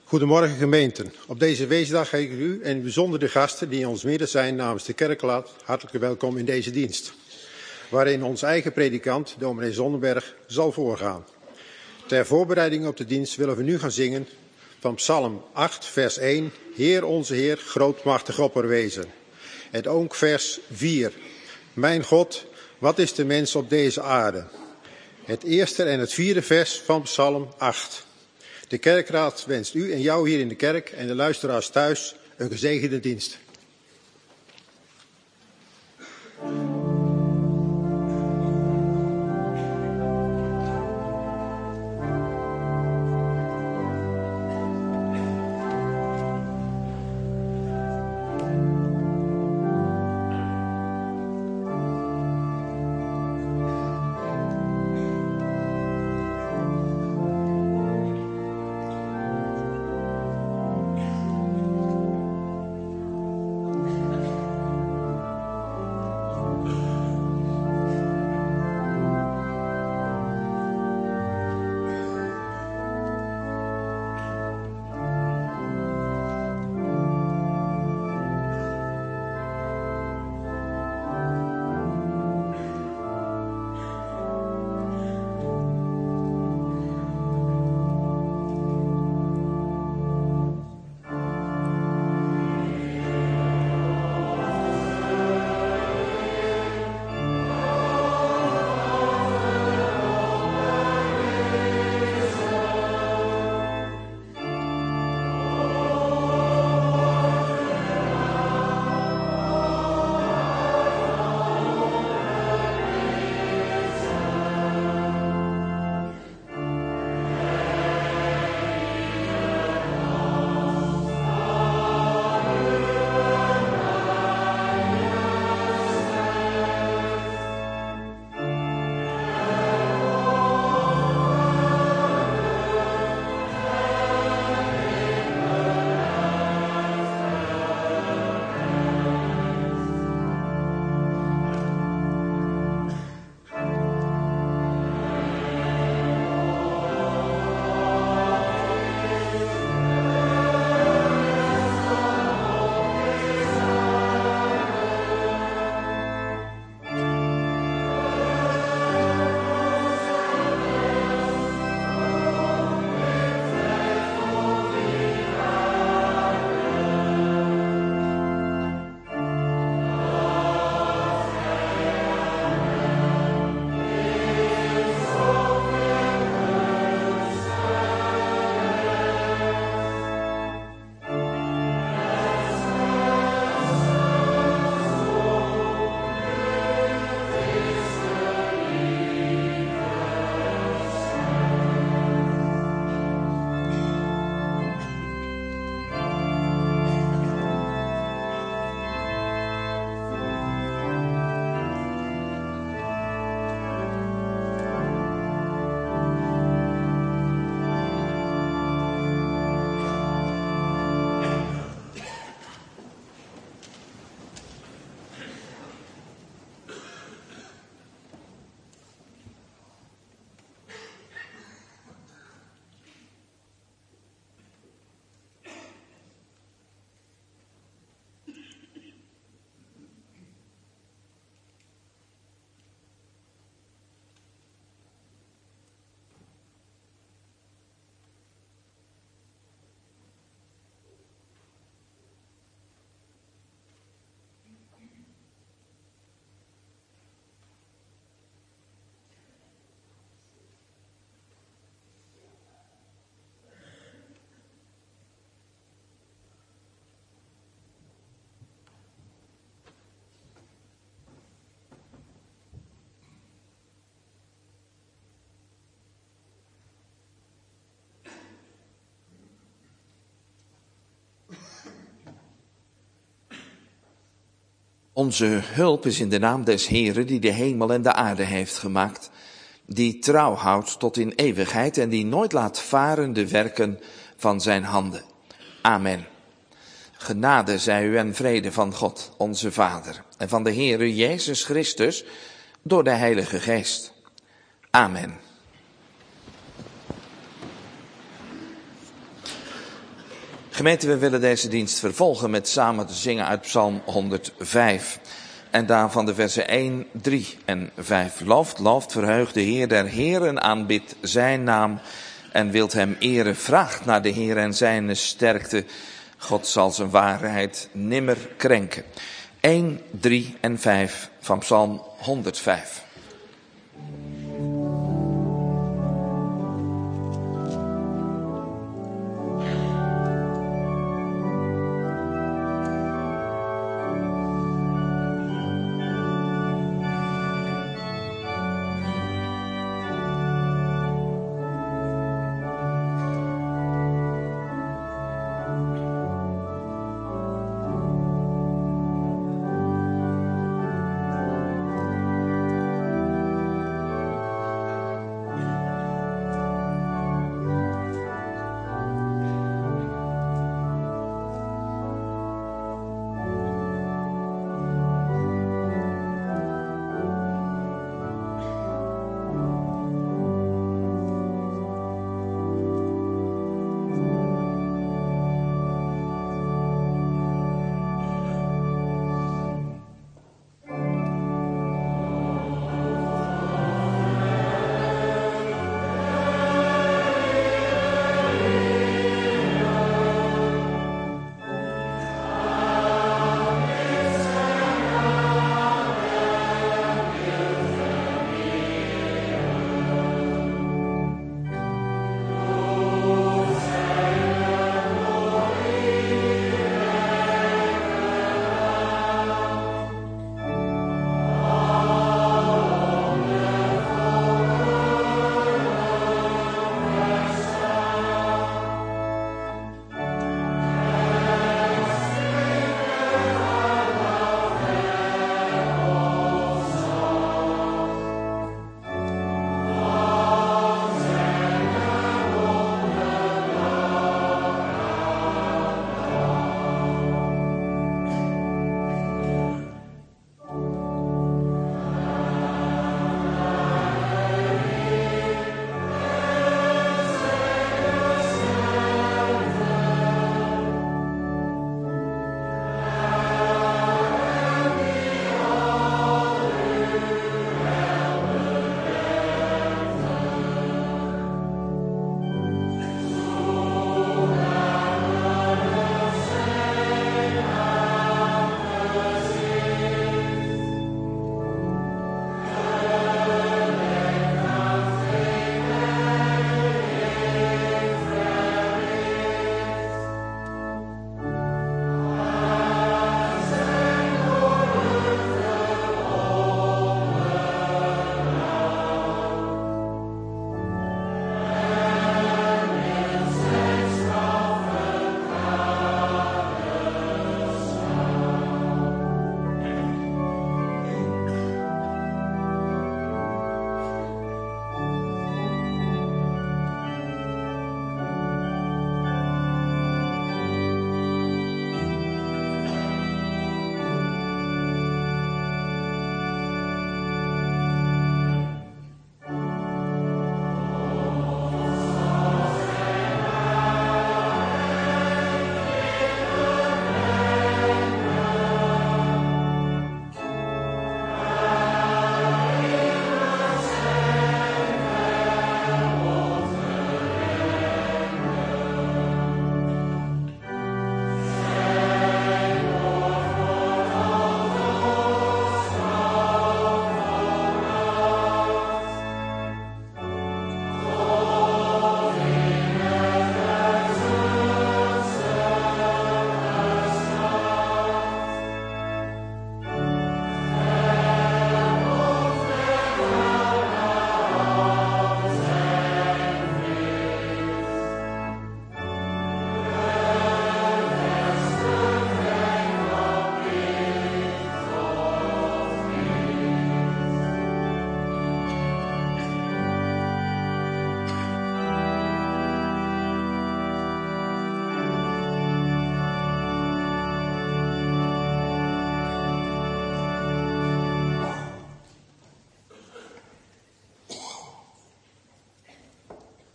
Goedemorgen gemeenten. Op deze weesdag heet ik u en in bijzonder de gasten die in ons midden zijn namens de kerkraad hartelijk welkom in deze dienst. Waarin ons eigen predikant, dominee Zondenberg, zal voorgaan. Ter voorbereiding op de dienst willen we nu gaan zingen van Psalm 8, vers 1. Heer onze Heer, grootmachtig opperwezen. En ook vers 4. Mijn God, wat is de mens op deze aarde? Het eerste en het vierde vers van Psalm 8. De kerkraad wenst u en jou hier in de kerk en de luisteraars thuis een gezegende dienst. Onze hulp is in de naam des Heeren die de hemel en de aarde heeft gemaakt, die trouw houdt tot in eeuwigheid en die nooit laat varen de werken van zijn handen. Amen. Genade zij u en vrede van God, onze Vader, en van de Heere Jezus Christus, door de Heilige Geest. Amen. Gemeente, we willen deze dienst vervolgen met samen te zingen uit Psalm 105. En daarvan de versen 1, 3 en 5. Looft, verheugt de Heer der Heren, aanbidt zijn naam en wilt hem eren. Vraagt naar de Heer en zijn sterkte. God zal zijn waarheid nimmer krenken. 1, 3 en 5 van Psalm 105.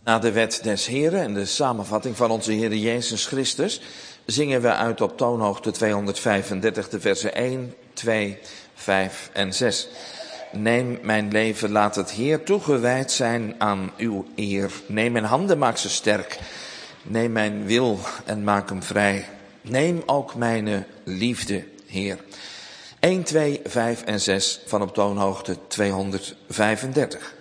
Na de wet des Heren en de samenvatting van onze Heer Jezus Christus zingen we uit op toonhoogte 235 de versen 1, 2, 5 en 6. Neem mijn leven, laat het Heer toegewijd zijn aan uw eer. Neem mijn handen, maak ze sterk. Neem mijn wil en maak hem vrij. Neem ook mijn liefde, Heer. 1, 2, 5 en 6 van op toonhoogte 235.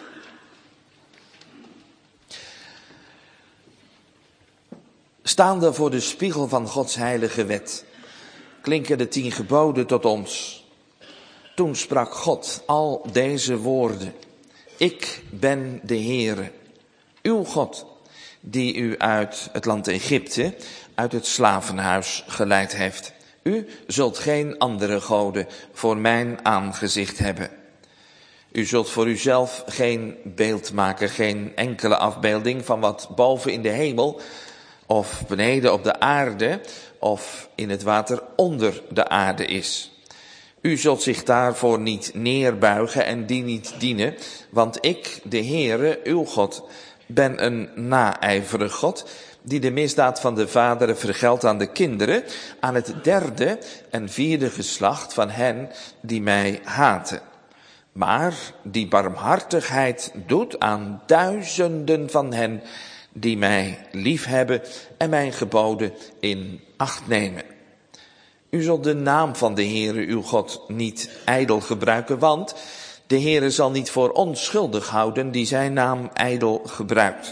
Staande voor de spiegel van Gods heilige wet, klinken de 10 geboden tot ons. Toen sprak God al deze woorden. Ik ben de Heere, uw God, die u uit het land Egypte, uit het slavenhuis geleid heeft. U zult geen andere goden voor mijn aangezicht hebben. U zult voor uzelf geen beeld maken, geen enkele afbeelding van wat boven in de hemel of beneden op de aarde of in het water onder de aarde is. U zult zich daarvoor niet neerbuigen en die niet dienen, want ik, de Heere, uw God, ben een naijverig God, die de misdaad van de vaderen vergeldt aan de kinderen, aan het 3e en 4e geslacht van hen die mij haten. Maar die barmhartigheid doet aan duizenden van hen die mij liefhebben en mijn geboden in acht nemen. U zult de naam van de Heere uw God niet ijdel gebruiken, want de Heere zal niet voor onschuldig houden die zijn naam ijdel gebruikt.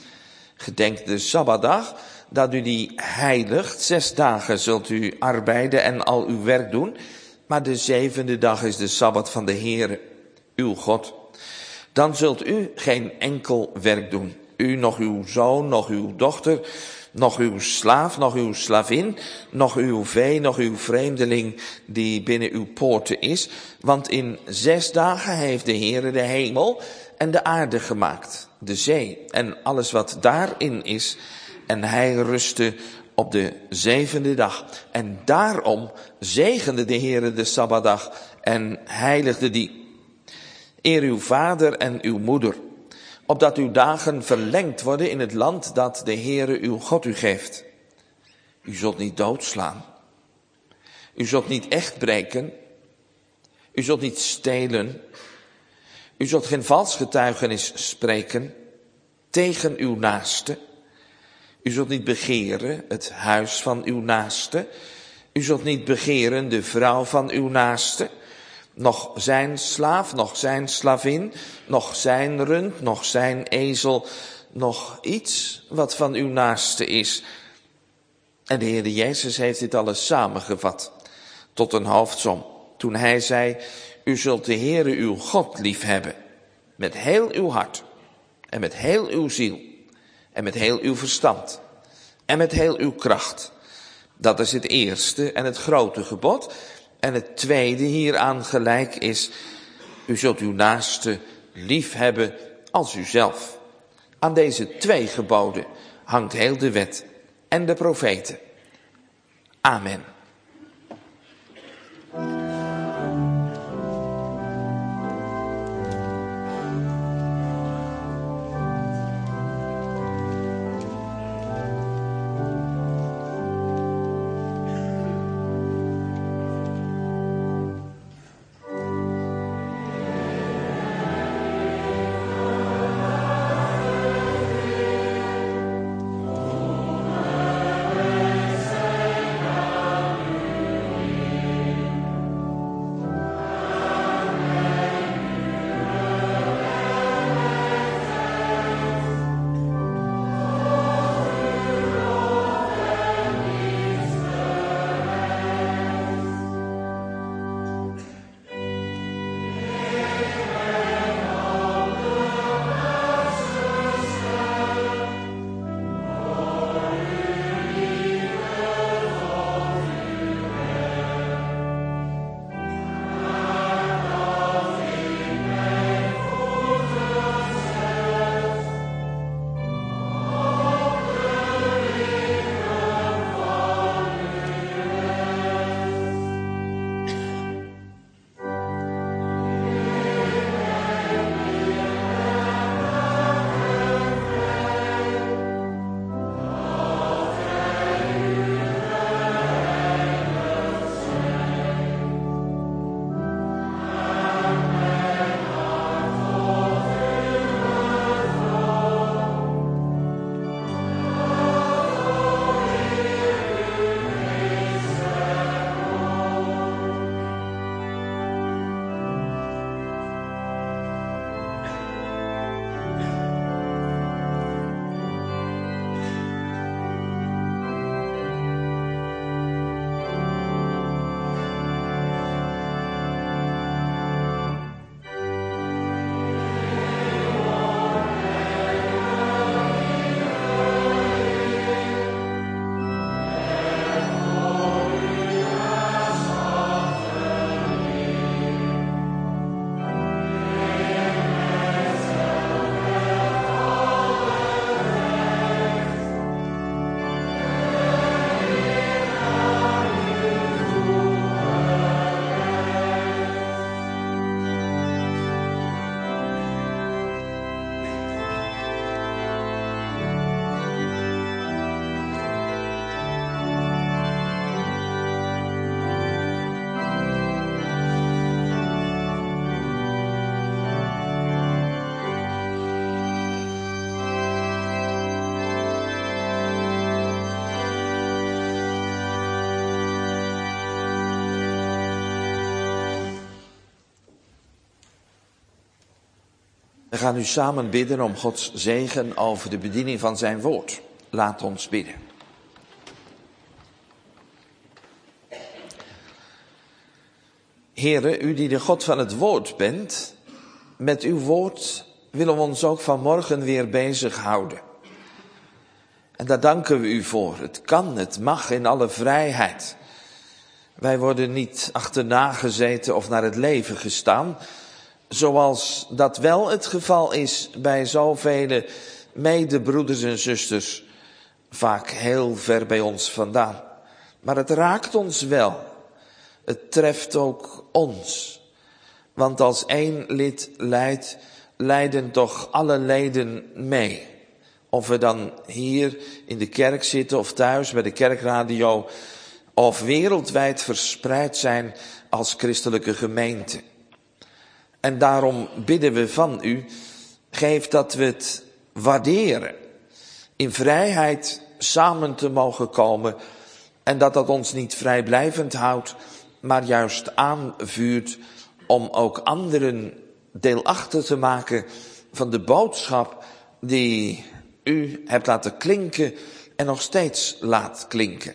Gedenk de Sabbatdag, dat u die heiligt. 6 dagen zult u arbeiden en al uw werk doen, maar de 7e dag is de Sabbat van de Heere, uw God. Dan zult u geen enkel werk doen. U, nog uw zoon, nog uw dochter, nog uw slaaf, nog uw slavin, nog uw vee, nog uw vreemdeling die binnen uw poorten is. Want in 6 dagen heeft de Heere de hemel en de aarde gemaakt, de zee en alles wat daarin is. En hij rustte op de 7e dag. En daarom zegende de Heere de Sabbatdag en heiligde die. Eer uw vader en uw moeder, opdat uw dagen verlengd worden in het land dat de Heere uw God u geeft. U zult niet doodslaan. U zult niet echt breken. U zult niet stelen. U zult geen vals getuigenis spreken tegen uw naaste. U zult niet begeren het huis van uw naaste. U zult niet begeren de vrouw van uw naaste. Nog zijn slaaf, nog zijn slavin, nog zijn rund, nog zijn ezel, nog iets wat van uw naaste is. En de Heer Jezus heeft dit alles samengevat tot een hoofdsom. Toen hij zei, u zult de Heere uw God liefhebben, met heel uw hart en met heel uw ziel en met heel uw verstand en met heel uw kracht. Dat is het eerste en het grote gebod. En het tweede hieraan gelijk is, u zult uw naaste liefhebben als uzelf. Aan deze 2 geboden hangt heel de wet en de profeten. Amen. We gaan nu samen bidden om Gods zegen over de bediening van zijn woord. Laat ons bidden. Heere, u die de God van het woord bent, met uw woord willen we ons ook vanmorgen weer bezighouden. En daar danken we u voor. Het kan, het mag in alle vrijheid. Wij worden niet achterna gezeten of naar het leven gestaan, zoals dat wel het geval is bij zoveel medebroeders en zusters, vaak heel ver bij ons vandaan. Maar het raakt ons wel. Het treft ook ons. Want als één lid lijdt, lijden toch alle leden mee. Of we dan hier in de kerk zitten of thuis bij de kerkradio, of wereldwijd verspreid zijn als christelijke gemeente. En daarom bidden we van u, geef dat we het waarderen, in vrijheid samen te mogen komen en dat ons niet vrijblijvend houdt, maar juist aanvuurt om ook anderen deelachtig te maken van de boodschap die u hebt laten klinken en nog steeds laat klinken.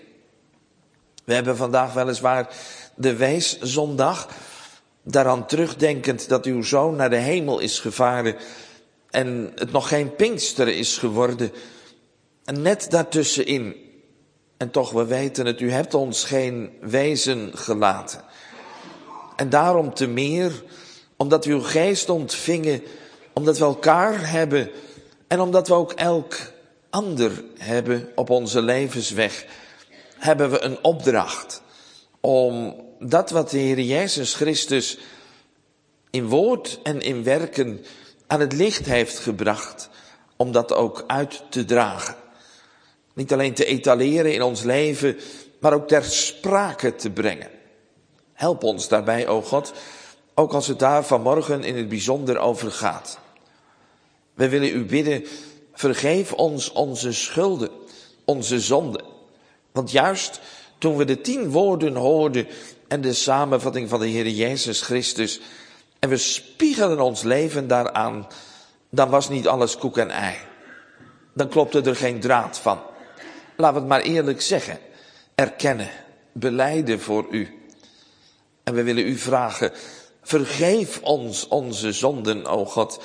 We hebben vandaag weliswaar de Weeszondag, daaraan terugdenkend dat uw zoon naar de hemel is gevaren en het nog geen Pinksteren is geworden. En net daartussenin, en toch we weten het, u hebt ons geen wezen gelaten. En daarom te meer, omdat we uw geest ontvingen, omdat we elkaar hebben en omdat we ook elk ander hebben op onze levensweg, hebben we een opdracht om dat wat de Heer Jezus Christus in woord en in werken aan het licht heeft gebracht, om dat ook uit te dragen. Niet alleen te etaleren in ons leven, maar ook ter sprake te brengen. Help ons daarbij, o God, ook als het daar vanmorgen in het bijzonder over gaat. We willen u bidden, vergeef ons onze schulden, onze zonden. Want juist toen we de 10 woorden hoorden en de samenvatting van de Heer Jezus Christus, en we spiegelen ons leven daaraan, dan was niet alles koek en ei. Dan klopte er geen draad van. Laten we het maar eerlijk zeggen, erkennen, belijden voor u. En we willen u vragen, vergeef ons onze zonden, o God.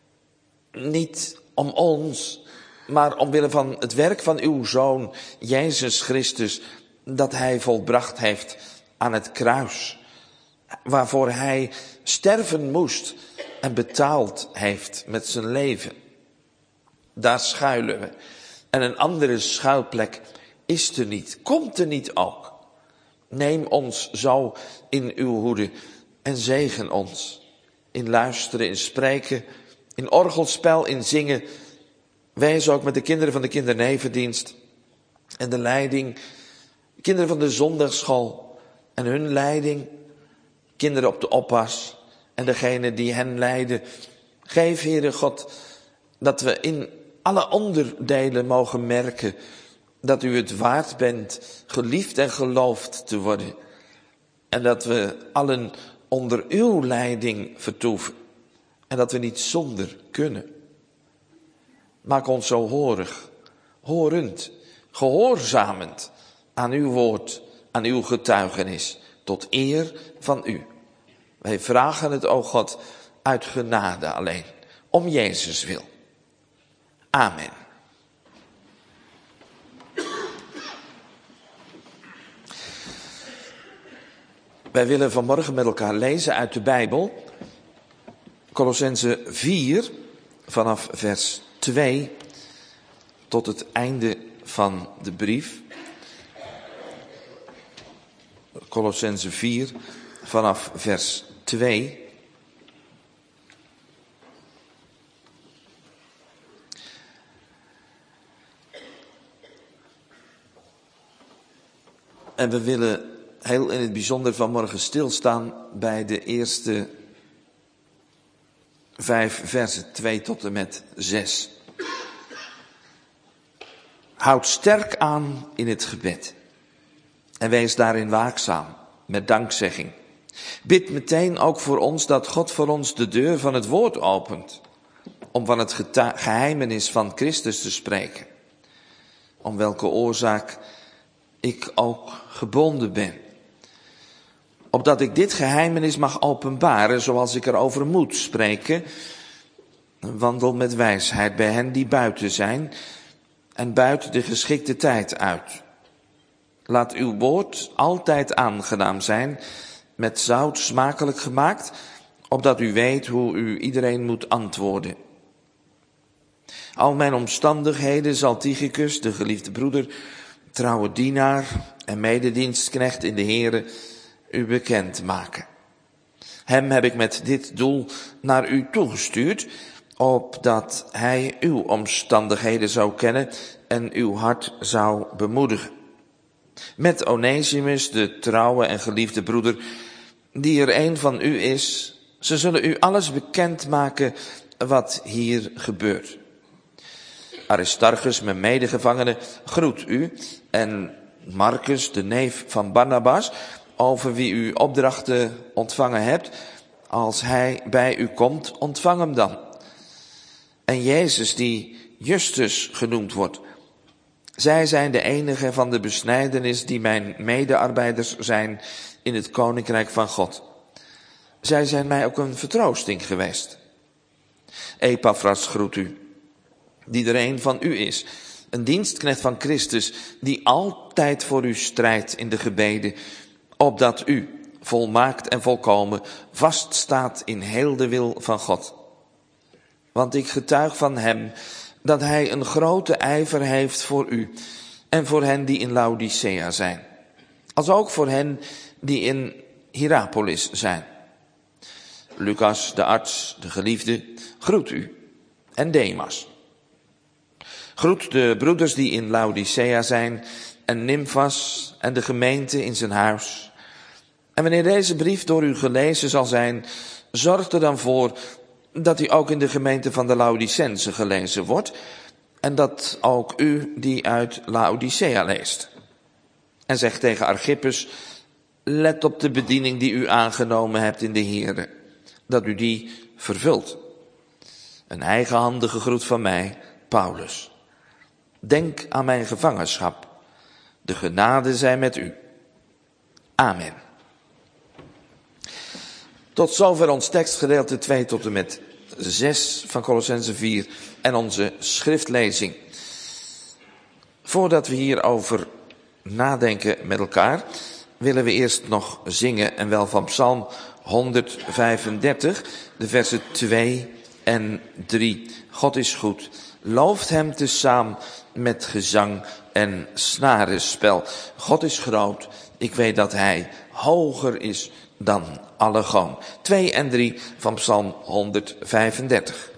Niet om ons, maar omwille van het werk van uw Zoon, Jezus Christus, dat hij volbracht heeft aan het kruis. Waarvoor hij sterven moest en betaald heeft met zijn leven. Daar schuilen we. En een andere schuilplek is er niet, komt er niet ook. Neem ons zo in uw hoede en zegen ons. In luisteren, in spreken, in orgelspel, in zingen. Wees ook met de kinderen van de kindernevendienst en de leiding. Kinderen van de zondagsschool en hun leiding. Kinderen op de oppas en degene die hen leiden. Geef, Heere God, dat we in alle onderdelen mogen merken dat u het waard bent, geliefd en geloofd te worden. En dat we allen onder uw leiding vertoeven. En dat we niet zonder kunnen. Maak ons zo horig, horend, gehoorzamend aan uw woord, aan uw getuigenis, tot eer van u. Wij vragen het, o God, uit genade alleen, om Jezus wil. Amen. Wij willen vanmorgen met elkaar lezen uit de Bijbel, Kolossenzen 4, vanaf vers 2 tot het einde van de brief. Kolossenzen 4, vanaf vers 2. En we willen heel in het bijzonder vanmorgen stilstaan bij de eerste 5 versen, 2 tot en met 6. Houd sterk aan in het gebed en wees daarin waakzaam met dankzegging. Bid meteen ook voor ons dat God voor ons de deur van het woord opent, om van het geheimenis van Christus te spreken, om welke oorzaak ik ook gebonden ben. Opdat ik dit geheimenis mag openbaren zoals ik erover moet spreken. Wandel met wijsheid bij hen die buiten zijn en buiten de geschikte tijd uit. Laat uw woord altijd aangenaam zijn, met zout smakelijk gemaakt, opdat u weet hoe u iedereen moet antwoorden. Al mijn omstandigheden zal Tychicus, de geliefde broeder, trouwe dienaar en mededienstknecht in de Here, u bekend maken. Hem heb ik met dit doel naar u toegestuurd, opdat hij uw omstandigheden zou kennen en uw hart zou bemoedigen. Met Onesimus, de trouwe en geliefde broeder, die er een van u is, ze zullen u alles bekend maken wat hier gebeurt. Aristarchus, mijn medegevangene, groet u, en Marcus, de neef van Barnabas, over wie u opdrachten ontvangen hebt. Als hij bij u komt, ontvang hem dan. En Jezus, die Justus genoemd wordt. Zij zijn de enige van de besnijdenis die mijn medearbeiders zijn in het koninkrijk van God. Zij zijn mij ook een vertroosting geweest. Epaphras groet u, die er een van u is, een dienstknecht van Christus, die altijd voor u strijdt in de gebeden, opdat u, volmaakt en volkomen, vaststaat in heel de wil van God. Want ik getuig van hem dat hij een grote ijver heeft voor u en voor hen die in Laodicea zijn, als ook voor hen die in Hierapolis zijn. Lucas, de arts, de geliefde, groet u, en Demas. Groet de broeders die in Laodicea zijn, en Nymphas en de gemeente in zijn huis. En wanneer deze brief door u gelezen zal zijn, zorg er dan voor dat hij ook in de gemeente van de Laodicense gelezen wordt, en dat ook u die uit Laodicea leest. En zeg tegen Archippus, let op de bediening die u aangenomen hebt in de Here, dat u die vervult. Een eigenhandige groet van mij, Paulus. Denk aan mijn gevangenschap. De genade zij met u. Amen. Tot zover ons tekstgedeelte 2 tot en met 6 van Kolossenzen 4 en onze schriftlezing. Voordat we hierover nadenken met elkaar, willen we eerst nog zingen, en wel van Psalm 135, de versen 2 en 3. God is goed. Looft hem tezamen met gezang en snarenspel. God is groot. Ik weet dat hij hoger is dan alle goon. 2 en 3 van Psalm 135.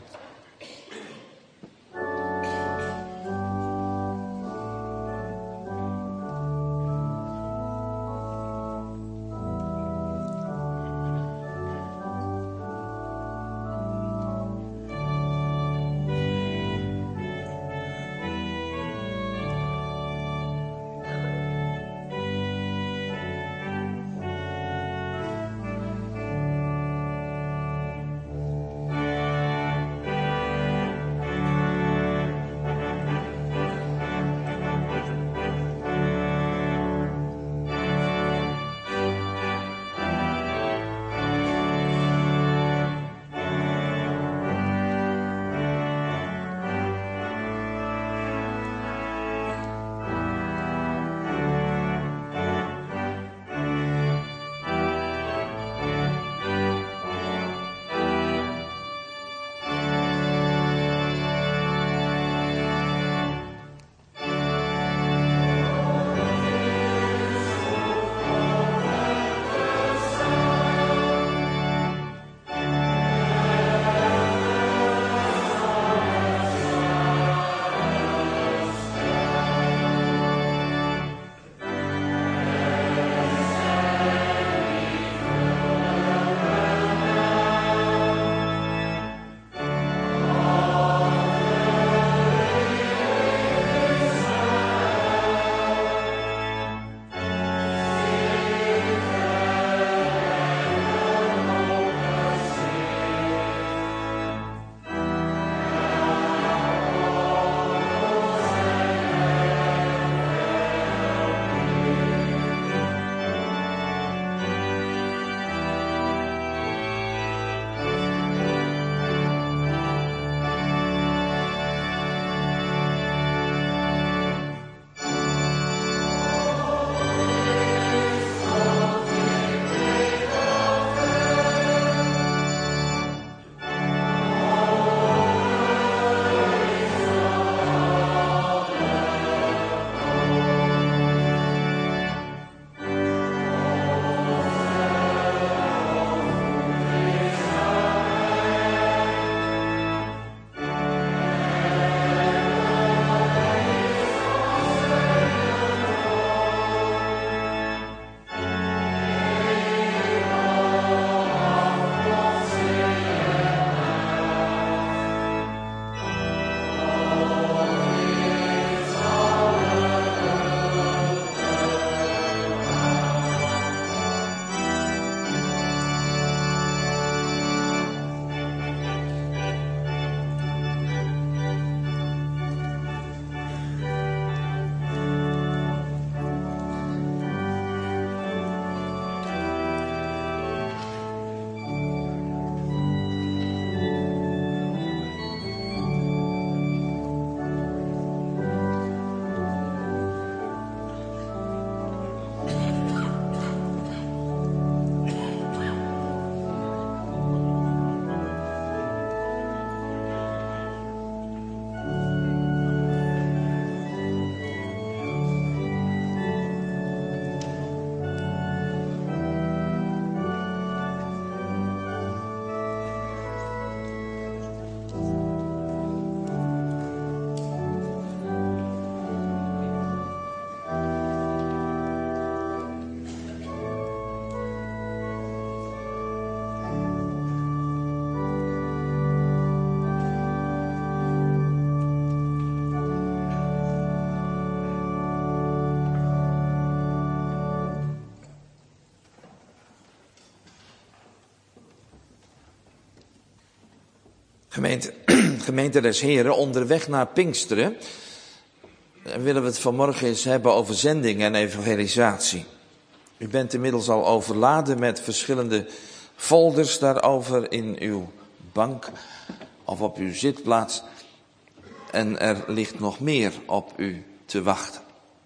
Gemeente des Heren, onderweg naar Pinksteren willen we het vanmorgen eens hebben over zending en evangelisatie. U bent inmiddels al overladen met verschillende folders daarover in uw bank of op uw zitplaats. En er ligt nog meer op u te wachten.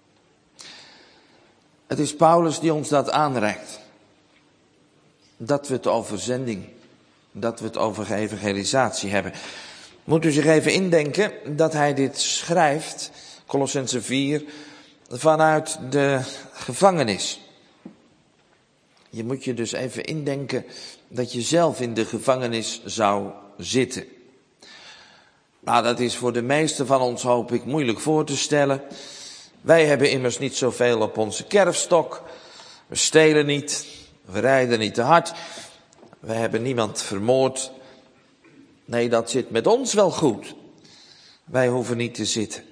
Het is Paulus die ons dat aanreikt. Dat we het over zending, dat we het over evangelisatie hebben. Moet u zich even indenken dat hij dit schrijft, Kolossenzen 4, vanuit de gevangenis. Je moet je dus even indenken dat je zelf in de gevangenis zou zitten. Nou, dat is voor de meesten van ons, hoop ik, moeilijk voor te stellen. Wij hebben immers niet zoveel op onze kerfstok. We stelen niet, we rijden niet te hard. We hebben niemand vermoord. Nee, dat zit met ons wel goed. Wij hoeven niet te zitten.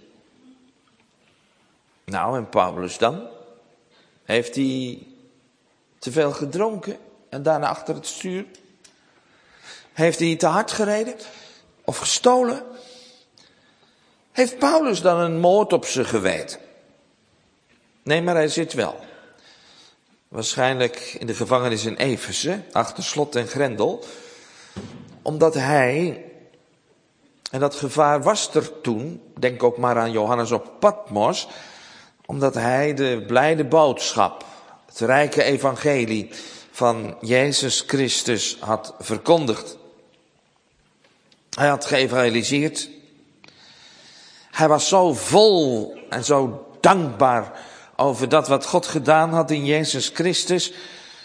Nou, en Paulus dan? Heeft hij te veel gedronken en daarna achter het stuur? Heeft hij te hard gereden of gestolen? Heeft Paulus dan een moord op zijn geweten? Nee, maar hij zit wel. Waarschijnlijk in de gevangenis in Efeze, achter slot en grendel. Omdat hij, en dat gevaar was er toen, denk ook maar aan Johannes op Patmos, omdat hij de blijde boodschap, het rijke evangelie van Jezus Christus had verkondigd. Hij had geëvangeliseerd. Hij was zo vol en zo dankbaar over dat wat God gedaan had in Jezus Christus.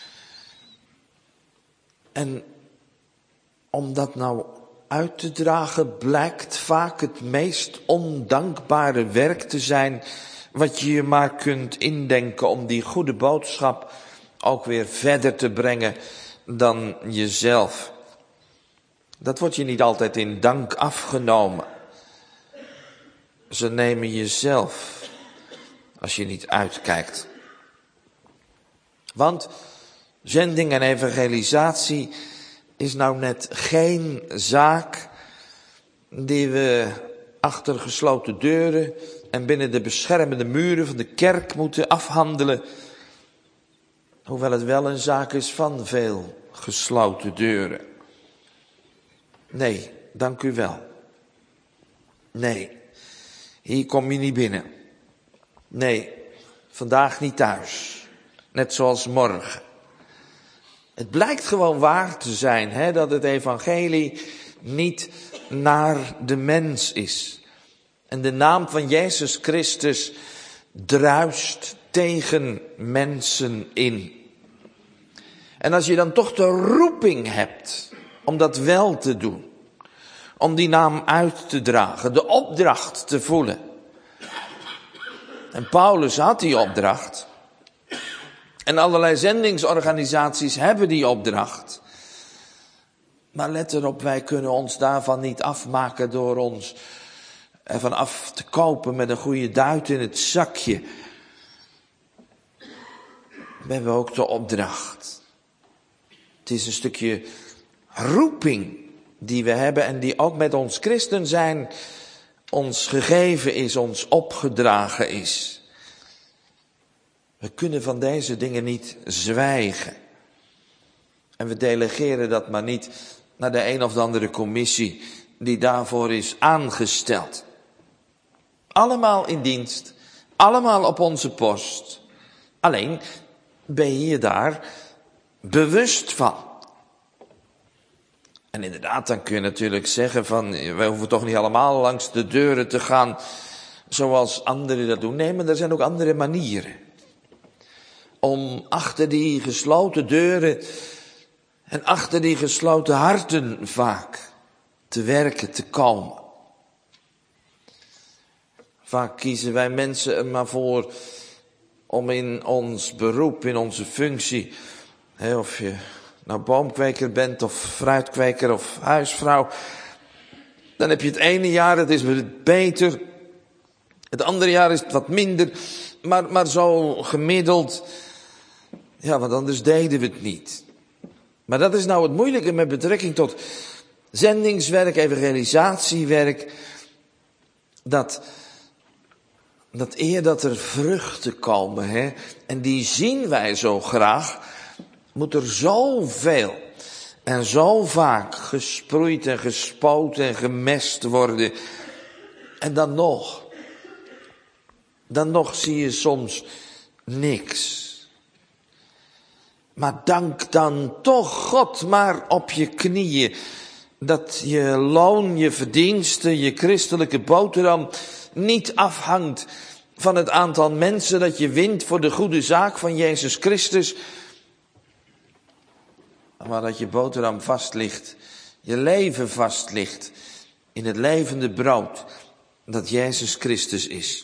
En om dat nou uit te dragen blijkt vaak het meest ondankbare werk te zijn wat je je maar kunt indenken om die goede boodschap ook weer verder te brengen dan jezelf. Dat wordt je niet altijd in dank afgenomen. Ze nemen jezelf als je niet uitkijkt. Want zending en evangelisatie is nou net geen zaak die we achter gesloten deuren en binnen de beschermende muren van de kerk moeten afhandelen. Hoewel het wel een zaak is van veel gesloten deuren. Nee, dank u wel. Nee, hier kom je niet binnen. Nee, vandaag niet thuis. Net zoals morgen. Het blijkt gewoon waar te zijn, dat het evangelie niet naar de mens is. En de naam van Jezus Christus druist tegen mensen in. En als je dan toch de roeping hebt om dat wel te doen, om die naam uit te dragen, de opdracht te voelen. En Paulus had die opdracht. En allerlei zendingsorganisaties hebben die opdracht. Maar let erop, wij kunnen ons daarvan niet afmaken door ons ervan af te kopen met een goede duit in het zakje. We hebben ook de opdracht. Het is een stukje roeping die we hebben en die ook met ons christen zijn ons gegeven is, ons opgedragen is. We kunnen van deze dingen niet zwijgen. En we delegeren dat maar niet naar de een of de andere commissie die daarvoor is aangesteld. Allemaal in dienst, allemaal op onze post. Alleen ben je je daar bewust van. En inderdaad, dan kun je natuurlijk zeggen van, wij hoeven toch niet allemaal langs de deuren te gaan zoals anderen dat doen. Nee, maar er zijn ook andere manieren. Om achter die gesloten deuren en achter die gesloten harten vaak te werken, te komen. Vaak kiezen wij mensen er maar voor om in ons beroep, in onze functie, of je nou boomkweker bent of fruitkweker of huisvrouw, dan heb je het ene jaar, het is beter, het andere jaar is het wat minder, maar zo gemiddeld, ja, want anders deden we het niet. Maar dat is nou het moeilijke met betrekking tot Zendingswerk, evangelisatiewerk, dat eer dat er vruchten komen, hè, en die zien wij zo graag, moet er zoveel en zo vaak gesproeid en gespoten en gemest worden. En dan nog zie je soms niks. Maar dank dan toch God maar op je knieën, dat je loon, je verdienste, je christelijke boterham niet afhangt van het aantal mensen dat je wint voor de goede zaak van Jezus Christus. Maar dat je boterham vast ligt, je leven vast ligt in het levende brood dat Jezus Christus is.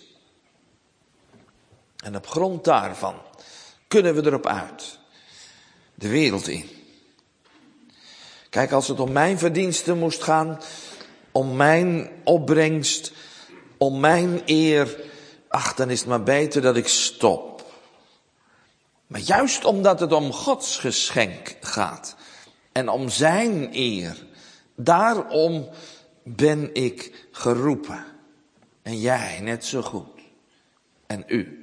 En op grond daarvan kunnen we erop uit, de wereld in. Kijk, als het om mijn verdiensten moest gaan, om mijn opbrengst, om mijn eer, dan is het maar beter dat ik stop. Maar juist omdat het om Gods geschenk gaat en om zijn eer, daarom ben ik geroepen. En jij net zo goed. En u.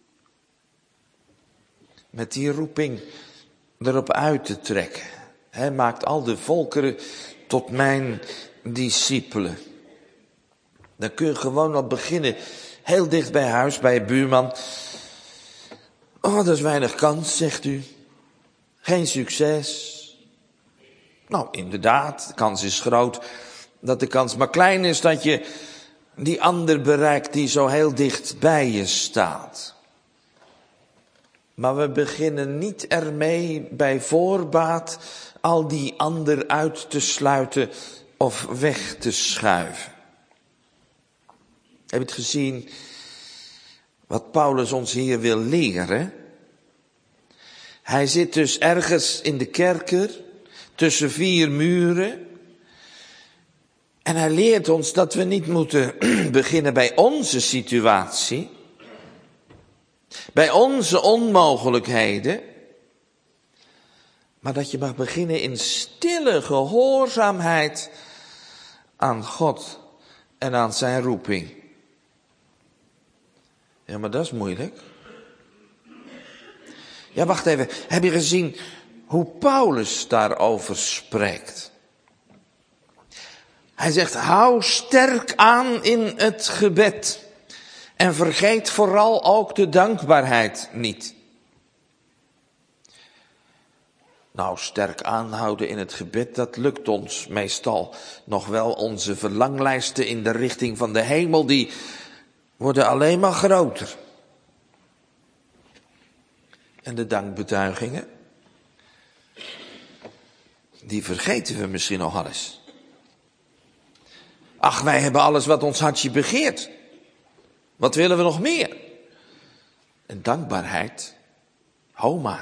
Met die roeping erop uit te trekken. Hij maakt al de volkeren tot mijn discipelen. Dan kun je gewoon al beginnen. Heel dicht bij huis, bij je buurman. Oh, dat is weinig kans, zegt u. Geen succes. Nou, inderdaad, de kans is groot. Dat de kans maar klein is dat je die ander bereikt die zo heel dicht bij je staat. Maar we beginnen niet ermee bij voorbaat al die ander uit te sluiten of weg te schuiven. Heb je het gezien wat Paulus ons hier wil leren? Hij zit dus ergens in de kerker tussen 4 muren. En hij leert ons dat we niet moeten beginnen bij onze situatie, bij onze onmogelijkheden, maar dat je mag beginnen in stille gehoorzaamheid aan God en aan zijn roeping. Ja, maar dat is moeilijk. Ja, wacht even. Heb je gezien hoe Paulus daarover spreekt? Hij zegt, hou sterk aan in het gebed. En vergeet vooral ook de dankbaarheid niet. Nou, sterk aanhouden in het gebed, dat lukt ons meestal nog wel. Onze verlanglijsten in de richting van de hemel, die worden alleen maar groter. En de dankbetuigingen, die vergeten we misschien nog eens. Ach, wij hebben alles wat ons hartje begeert. Wat willen we nog meer? En dankbaarheid, hou maar.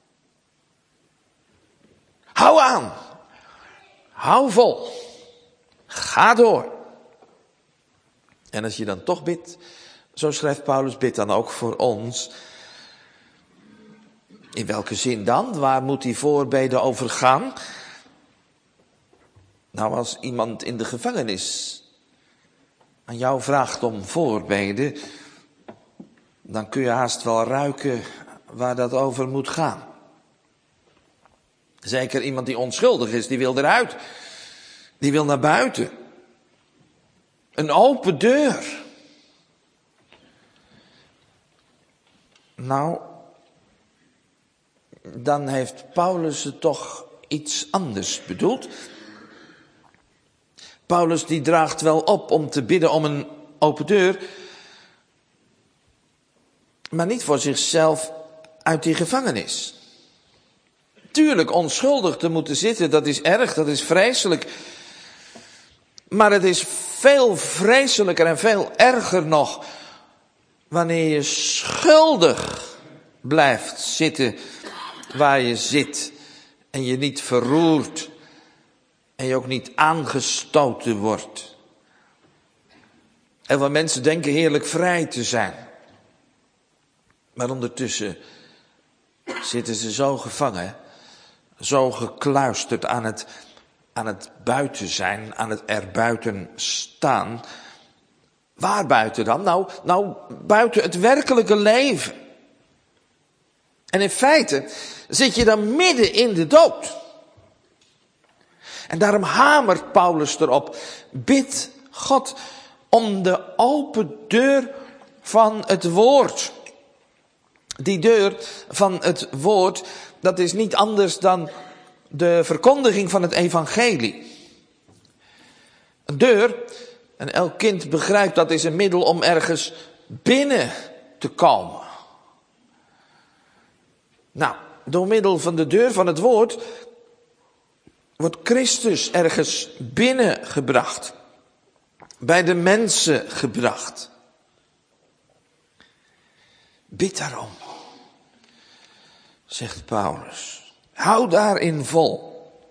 Hou aan. Hou vol. Ga door. En als je dan toch bidt, zo schrijft Paulus, bid dan ook voor ons. In welke zin dan? Waar moet die voorbeden over gaan? Nou, als iemand in de gevangenis aan jou vraagt om voorbeden, dan kun je haast wel ruiken waar dat over moet gaan. Zeker iemand die onschuldig is, die wil eruit. Die wil naar buiten. Een open deur. Nou, dan heeft Paulus het toch iets anders bedoeld. Paulus die draagt wel op om te bidden om een open deur, maar niet voor zichzelf uit die gevangenis. Tuurlijk, onschuldig te moeten zitten, dat is erg, dat is vreselijk. Maar het is veel vreselijker en veel erger nog wanneer je schuldig blijft zitten waar je zit en je niet verroert en je ook niet aangestoten wordt. Heel veel mensen denken heerlijk vrij te zijn, maar ondertussen zitten ze zo gevangen, zo gekluisterd aan aan het buiten zijn, aan het erbuiten staan. Waar buiten dan? Nou, buiten het werkelijke leven. En in feite zit je dan midden in de dood. En daarom hamert Paulus erop. Bid God om de open deur van het woord. Die deur van het woord, dat is niet anders dan de verkondiging van het evangelie. Een deur, en elk kind begrijpt dat is een middel om ergens binnen te komen. Nou, door middel van de deur van het woord wordt Christus ergens binnengebracht. Bij de mensen gebracht. Bid daarom, zegt Paulus. Hou daarin vol.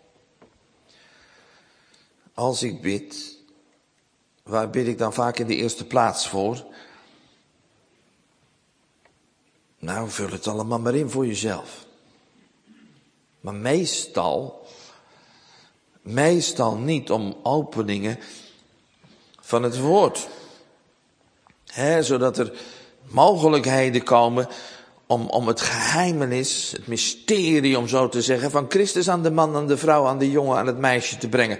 Als ik bid, waar bid ik dan vaak in de eerste plaats voor? Nou, vul het allemaal maar in voor jezelf. Maar meestal niet om openingen van het woord. Zodat er mogelijkheden komen om het geheimenis, het mysterie om zo te zeggen, van Christus aan de man, aan de vrouw, aan de jongen, aan het meisje te brengen.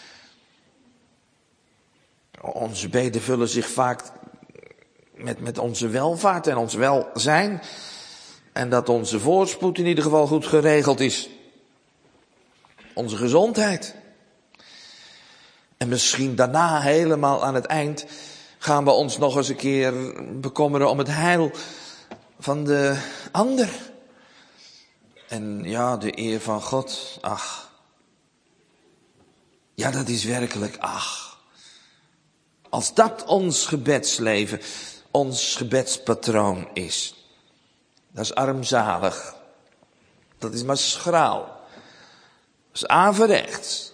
Onze beden vullen zich vaak met onze welvaart en ons welzijn. En dat onze voorspoed in ieder geval goed geregeld is. Onze gezondheid. En misschien daarna helemaal aan het eind gaan we ons nog eens een keer bekommeren om het heil van de ander. En ja, de eer van God, ach. Ja, dat is werkelijk, ach. Als dat ons gebedsleven, ons gebedspatroon is. Dat is armzalig. Dat is maar schraal. Dat is averechts.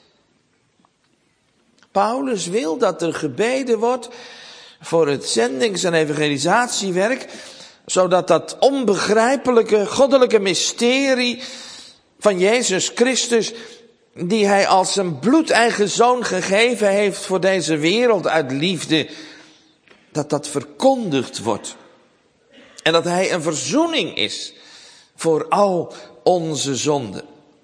Paulus wil dat er gebeden wordt voor het zendings- en evangelisatiewerk, zodat dat onbegrijpelijke, goddelijke mysterie van Jezus Christus, die hij als zijn bloedeigen zoon gegeven heeft voor deze wereld uit liefde, dat dat verkondigd wordt. En dat hij een verzoening is voor al onze zonden.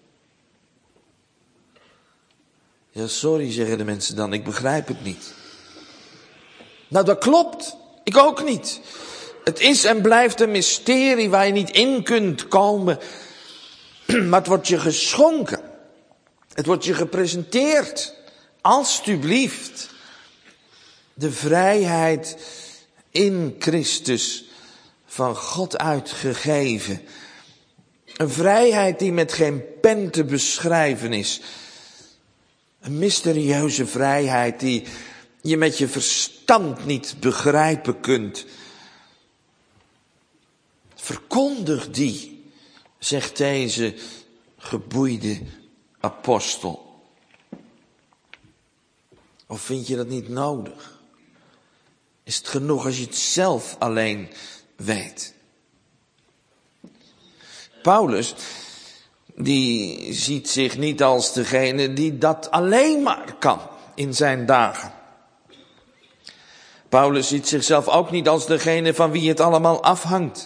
Ja, sorry, zeggen de mensen dan, ik begrijp het niet. Nou, dat klopt. Ik ook niet. Het is en blijft een mysterie waar je niet in kunt komen. Maar het wordt je geschonken. Het wordt je gepresenteerd. Alsjeblieft. De vrijheid in Christus van God uitgegeven. Een vrijheid die met geen pen te beschrijven is. Een mysterieuze vrijheid die je met je verstand niet begrijpen kunt. Verkondig die, zegt deze geboeide apostel. Of vind je dat niet nodig? Is het genoeg als je het zelf alleen weet? Paulus, die ziet zich niet als degene die dat alleen maar kan in zijn dagen. Paulus ziet zichzelf ook niet als degene van wie het allemaal afhangt.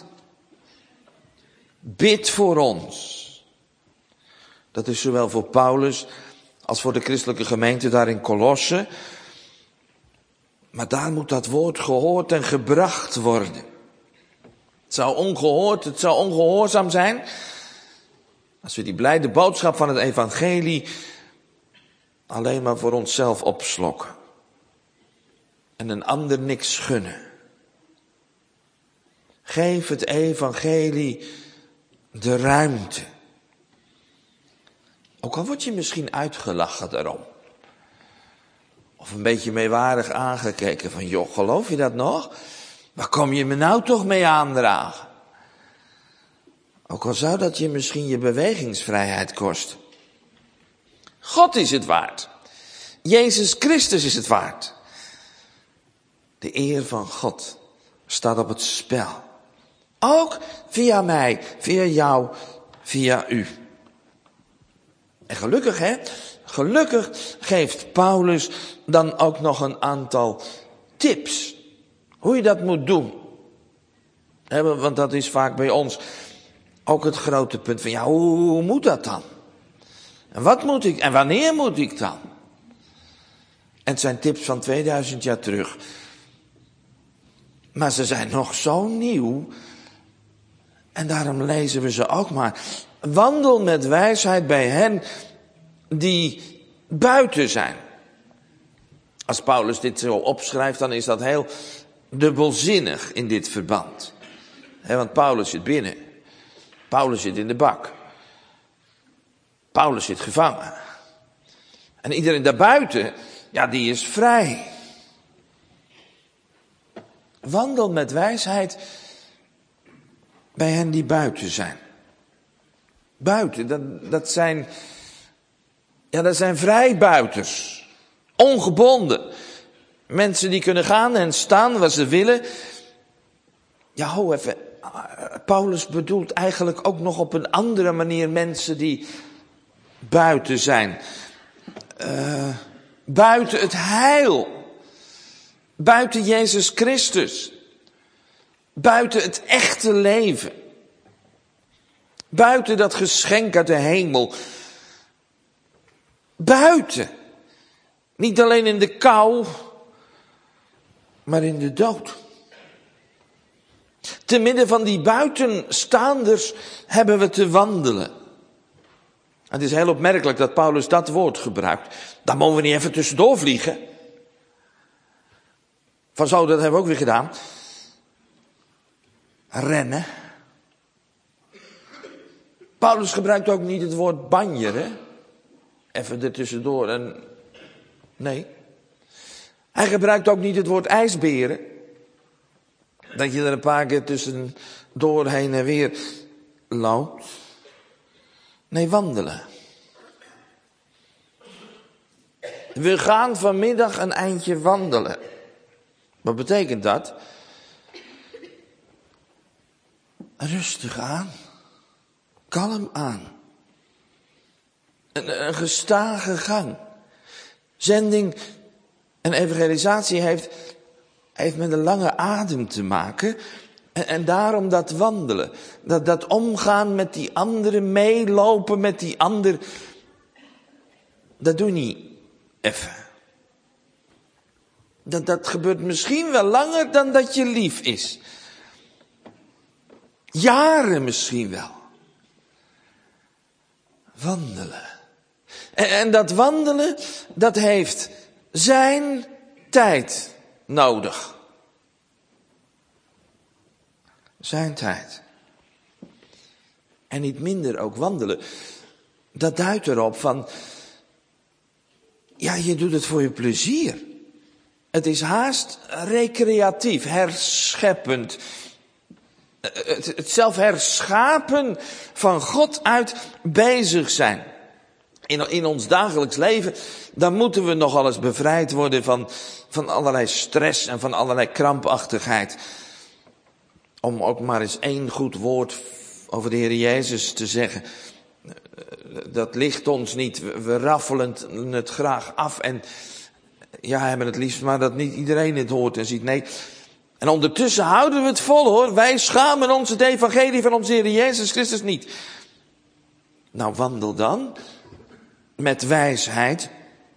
Bid voor ons. Dat is zowel voor Paulus als voor de christelijke gemeente daar in Kolosse. Maar daar moet dat woord gehoord en gebracht worden. Het zou ongehoorzaam zijn als we die blijde boodschap van het evangelie alleen maar voor onszelf opslokken. En een ander niks gunnen. Geef het evangelie de ruimte. Ook al word je misschien uitgelachen daarom. Of een beetje meewarig aangekeken van, joh, geloof je dat nog? Waar kom je me nou toch mee aandragen? Ook al zou dat je misschien je bewegingsvrijheid kosten. God is het waard. Jezus Christus is het waard. De eer van God staat op het spel. Ook via mij, via jou, via u. En gelukkig Gelukkig geeft Paulus dan ook nog een aantal tips hoe je dat moet doen. Want dat is vaak bij ons ook het grote punt van, ja, hoe moet dat dan? En wat moet ik en wanneer moet ik dan? En het zijn tips van 2000 jaar terug. Maar ze zijn nog zo nieuw. En daarom lezen we ze ook maar. Wandel met wijsheid bij hen die buiten zijn. Als Paulus dit zo opschrijft, dan is dat heel dubbelzinnig in dit verband. Want Paulus zit binnen. Paulus zit in de bak. Paulus zit gevangen. En iedereen daarbuiten, ja, die is vrij. Wandel met wijsheid bij hen die buiten zijn. Buiten, dat zijn vrijbuiters. Ongebonden. Mensen die kunnen gaan en staan waar ze willen. Ja, ho even. Paulus bedoelt eigenlijk ook nog op een andere manier mensen die buiten zijn. Buiten het heil. Buiten Jezus Christus. Buiten het echte leven. Buiten dat geschenk uit de hemel. Buiten. Niet alleen in de kou, maar in de dood. Te midden van die buitenstaanders hebben we te wandelen. Het is heel opmerkelijk dat Paulus dat woord gebruikt. Daar mogen we niet even tussendoor vliegen. Van zo, dat hebben we ook weer gedaan. Rennen. Paulus gebruikt ook niet het woord banjeren. Even er tussendoor en... Nee. Hij gebruikt ook niet het woord ijsberen. Dat je er een paar keer tussendoor heen en weer loopt. Nee, wandelen. We gaan vanmiddag een eindje wandelen. Wat betekent dat? Rustig aan. Kalm aan. Een gestage gang. Zending en evangelisatie heeft met een lange adem te maken. En daarom dat wandelen. Dat omgaan met die anderen, meelopen met die ander. Dat doe je niet even. Dat gebeurt misschien wel langer dan dat je lief is. Jaren misschien wel. Wandelen. En dat wandelen, dat heeft zijn tijd nodig. Zijn tijd. En niet minder ook wandelen. Dat duidt erop van, ja, je doet het voor je plezier. Het is haast recreatief, herscheppend. Het zelf herschapen van God uit bezig zijn. In ons dagelijks leven, dan moeten we nogal eens bevrijd worden van allerlei stress en van allerlei krampachtigheid. Om ook maar eens één goed woord over de Heer Jezus te zeggen. Dat ligt ons niet. We raffelen het graag af en ja, hebben het liefst maar dat niet iedereen het hoort en ziet. Nee. En ondertussen houden we het vol hoor. Wij schamen ons het evangelie van onze Heer Jezus Christus niet. Nou, wandel dan met wijsheid.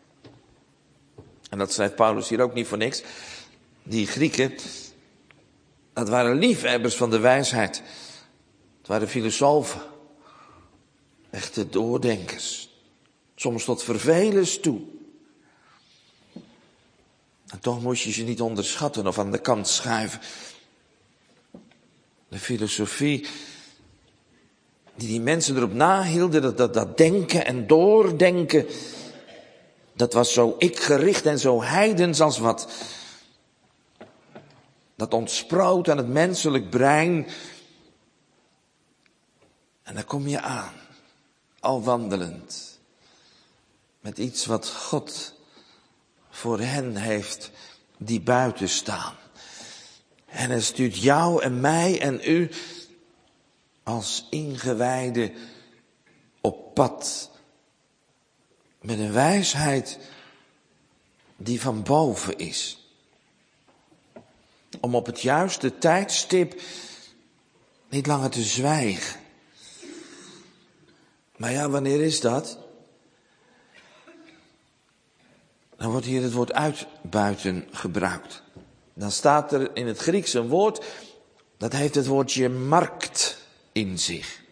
En dat schrijft Paulus hier ook niet voor niks. Die Grieken, dat waren liefhebbers van de wijsheid. Het waren filosofen. Echte doordenkers. Soms tot vervelens toe. En toch moest je ze niet onderschatten of aan de kant schuiven. De filosofie die mensen erop nahielden, dat denken en doordenken, dat was zo ikgericht en zo heidens als wat. Dat ontsproot aan het menselijk brein. En dan kom je aan, al wandelend, met iets wat God voor hen heeft die buiten staan. En hij stuurt jou en mij en u als ingewijden op pad Met een wijsheid die van boven is. Om op het juiste tijdstip niet langer te zwijgen. Maar ja, wanneer is dat? Dan wordt hier het woord uitbuiten gebruikt. Dan staat er in het Grieks een woord, dat heeft het woordje markt in zich.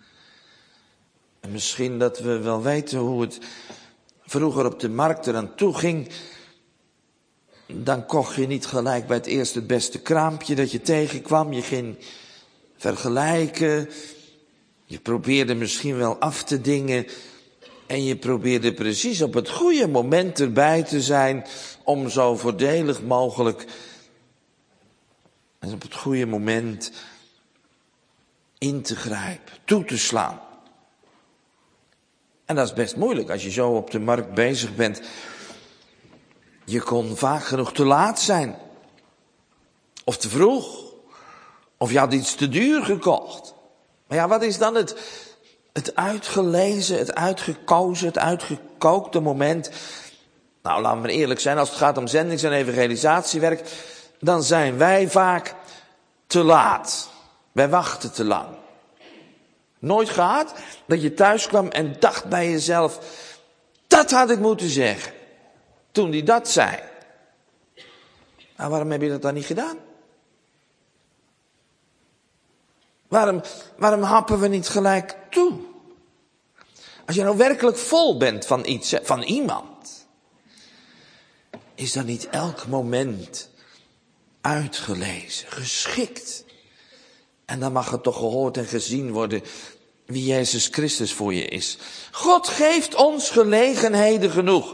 En misschien dat we wel weten hoe het vroeger op de markt eraan toe ging. Dan kocht je niet gelijk bij het eerste het beste kraampje dat je tegenkwam. Je ging vergelijken. Je probeerde misschien wel af te dingen. En je probeerde precies op het goede moment erbij te zijn om zo voordelig mogelijk en op het goede moment in te grijpen, toe te slaan. En dat is best moeilijk als je zo op de markt bezig bent. Je kon vaak genoeg te laat zijn. Of te vroeg. Of je had iets te duur gekocht. Maar ja, wat is dan het uitgelezen, het uitgekozen, het uitgekookte moment? Nou, laten we maar eerlijk zijn, als het gaat om zendings- en evangelisatiewerk, dan zijn wij vaak te laat. Wij wachten te lang. Nooit gehad dat je thuis kwam en dacht bij jezelf, dat had ik moeten zeggen. Toen die dat zei. Nou, waarom heb je dat dan niet gedaan? Waarom happen we niet gelijk toe? Als je nou werkelijk vol bent van iets, van iemand, is dan niet elk moment uitgelezen, geschikt? En dan mag het toch gehoord en gezien worden wie Jezus Christus voor je is. God geeft ons gelegenheden genoeg.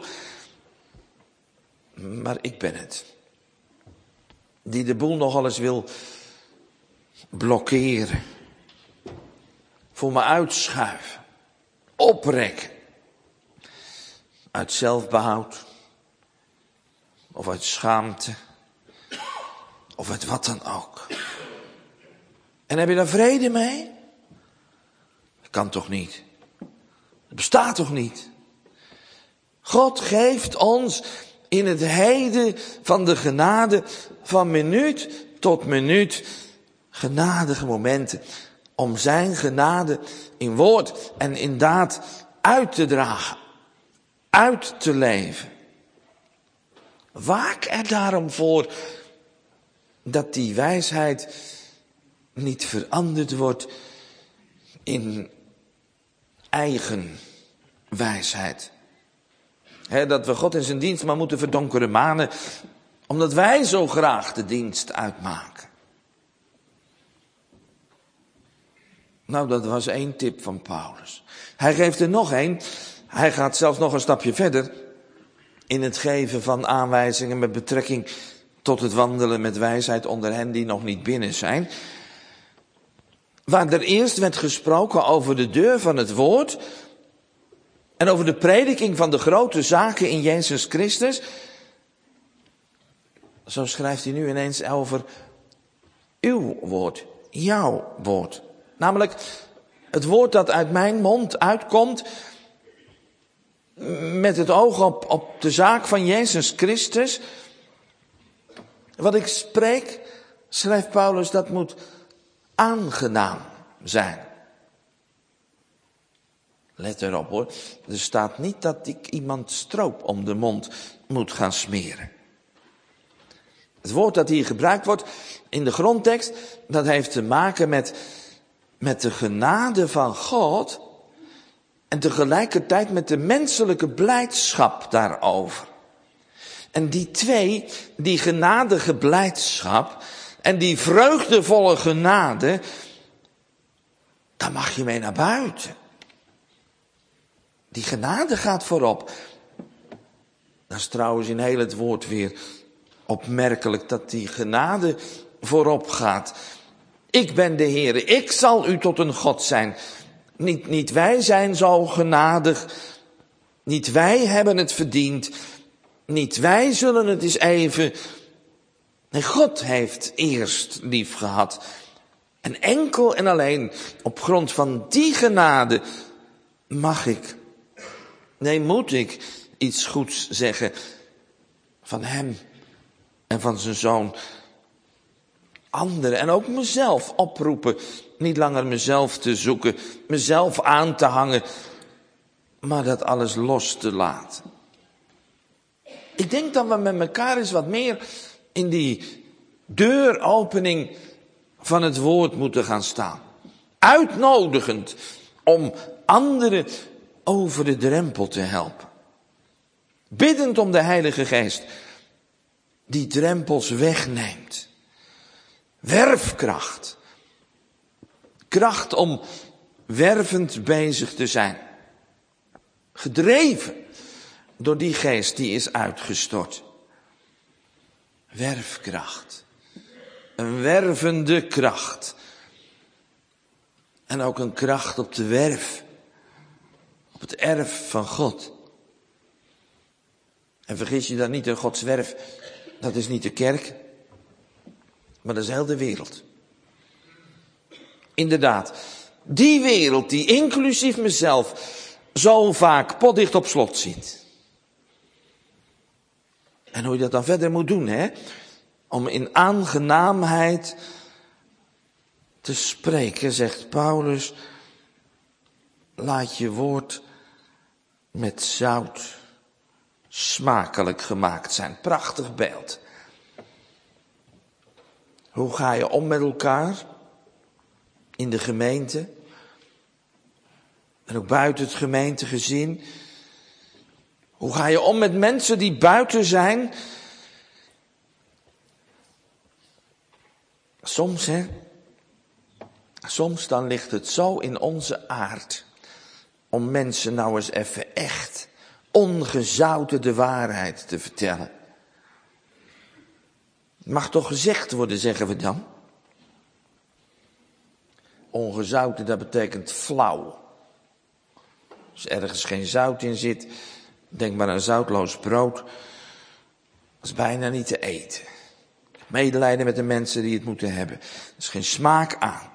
Maar ik ben het, die de boel nogal eens wil blokkeren, voor me uitschuiven, oprekken. Uit zelfbehoud, of uit schaamte, of uit wat dan ook. En heb je daar vrede mee? Dat kan toch niet? Het bestaat toch niet? God geeft ons in het heden van de genade van minuut tot minuut genadige momenten om zijn genade in woord en in daad uit te dragen, uit te leven. Waak er daarom voor dat die wijsheid niet veranderd wordt in eigen wijsheid. Dat we God in zijn dienst maar moeten verdonkeren manen, omdat wij zo graag de dienst uitmaken. Nou, dat was 1 tip van Paulus. Hij geeft er nog 1. Hij gaat zelfs nog een stapje verder in het geven van aanwijzingen met betrekking tot het wandelen met wijsheid onder hen die nog niet binnen zijn. Waar er eerst werd gesproken over de deur van het woord en over de prediking van de grote zaken in Jezus Christus, zo schrijft hij nu ineens over uw woord, jouw woord. Namelijk het woord dat uit mijn mond uitkomt met het oog op de zaak van Jezus Christus. Wat ik spreek, schrijft Paulus, dat moet aangenaam zijn. Let erop hoor, er staat niet dat ik iemand stroop om de mond moet gaan smeren. Het woord dat hier gebruikt wordt in de grondtekst, dat heeft te maken met de genade van God en tegelijkertijd met de menselijke blijdschap daarover. En die twee, die genadige blijdschap en die vreugdevolle genade, daar mag je mee naar buiten. Die genade gaat voorop. Dat is trouwens in heel het woord weer opmerkelijk dat die genade voorop gaat. Ik ben de Heere, ik zal u tot een God zijn. Niet wij zijn zo genadig, niet wij hebben het verdiend, niet wij zullen het eens even. Nee, God heeft eerst lief gehad. En enkel en alleen op grond van die genade mag ik Nee, moet ik iets goeds zeggen van hem en van zijn zoon. Anderen en ook mezelf oproepen. Niet langer mezelf te zoeken, mezelf aan te hangen, maar dat alles los te laten. Ik denk dat we met elkaar eens wat meer in die deuropening van het woord moeten gaan staan. Uitnodigend om anderen over de drempel te helpen. Biddend om de Heilige Geest die drempels wegneemt. Werfkracht. Kracht om wervend bezig te zijn. Gedreven door die geest die is uitgestort. Werfkracht. Een wervende kracht. En ook een kracht op de werf. Op het erf van God. En vergis je dan niet, in Gods werf, dat is niet de kerk. Maar dat is heel de wereld. Inderdaad, die wereld die inclusief mezelf zo vaak potdicht op slot zit. En hoe je dat dan verder moet doen, hè? Om in aangenaamheid te spreken, zegt Paulus, laat je woord met zout smakelijk gemaakt zijn. Prachtig beeld. Hoe ga je om met elkaar? In de gemeente. En ook buiten het gemeentegezin. Hoe ga je om met mensen die buiten zijn? Soms, hè. Soms dan ligt het zo in onze aard. Om mensen nou eens even echt ongezouten de waarheid te vertellen. Het mag toch gezegd worden, zeggen we dan. Ongezouten, dat betekent flauw. Als ergens geen zout in zit, denk maar aan zoutloos brood. Dat is bijna niet te eten. Medelijden met de mensen die het moeten hebben. Er is geen smaak aan.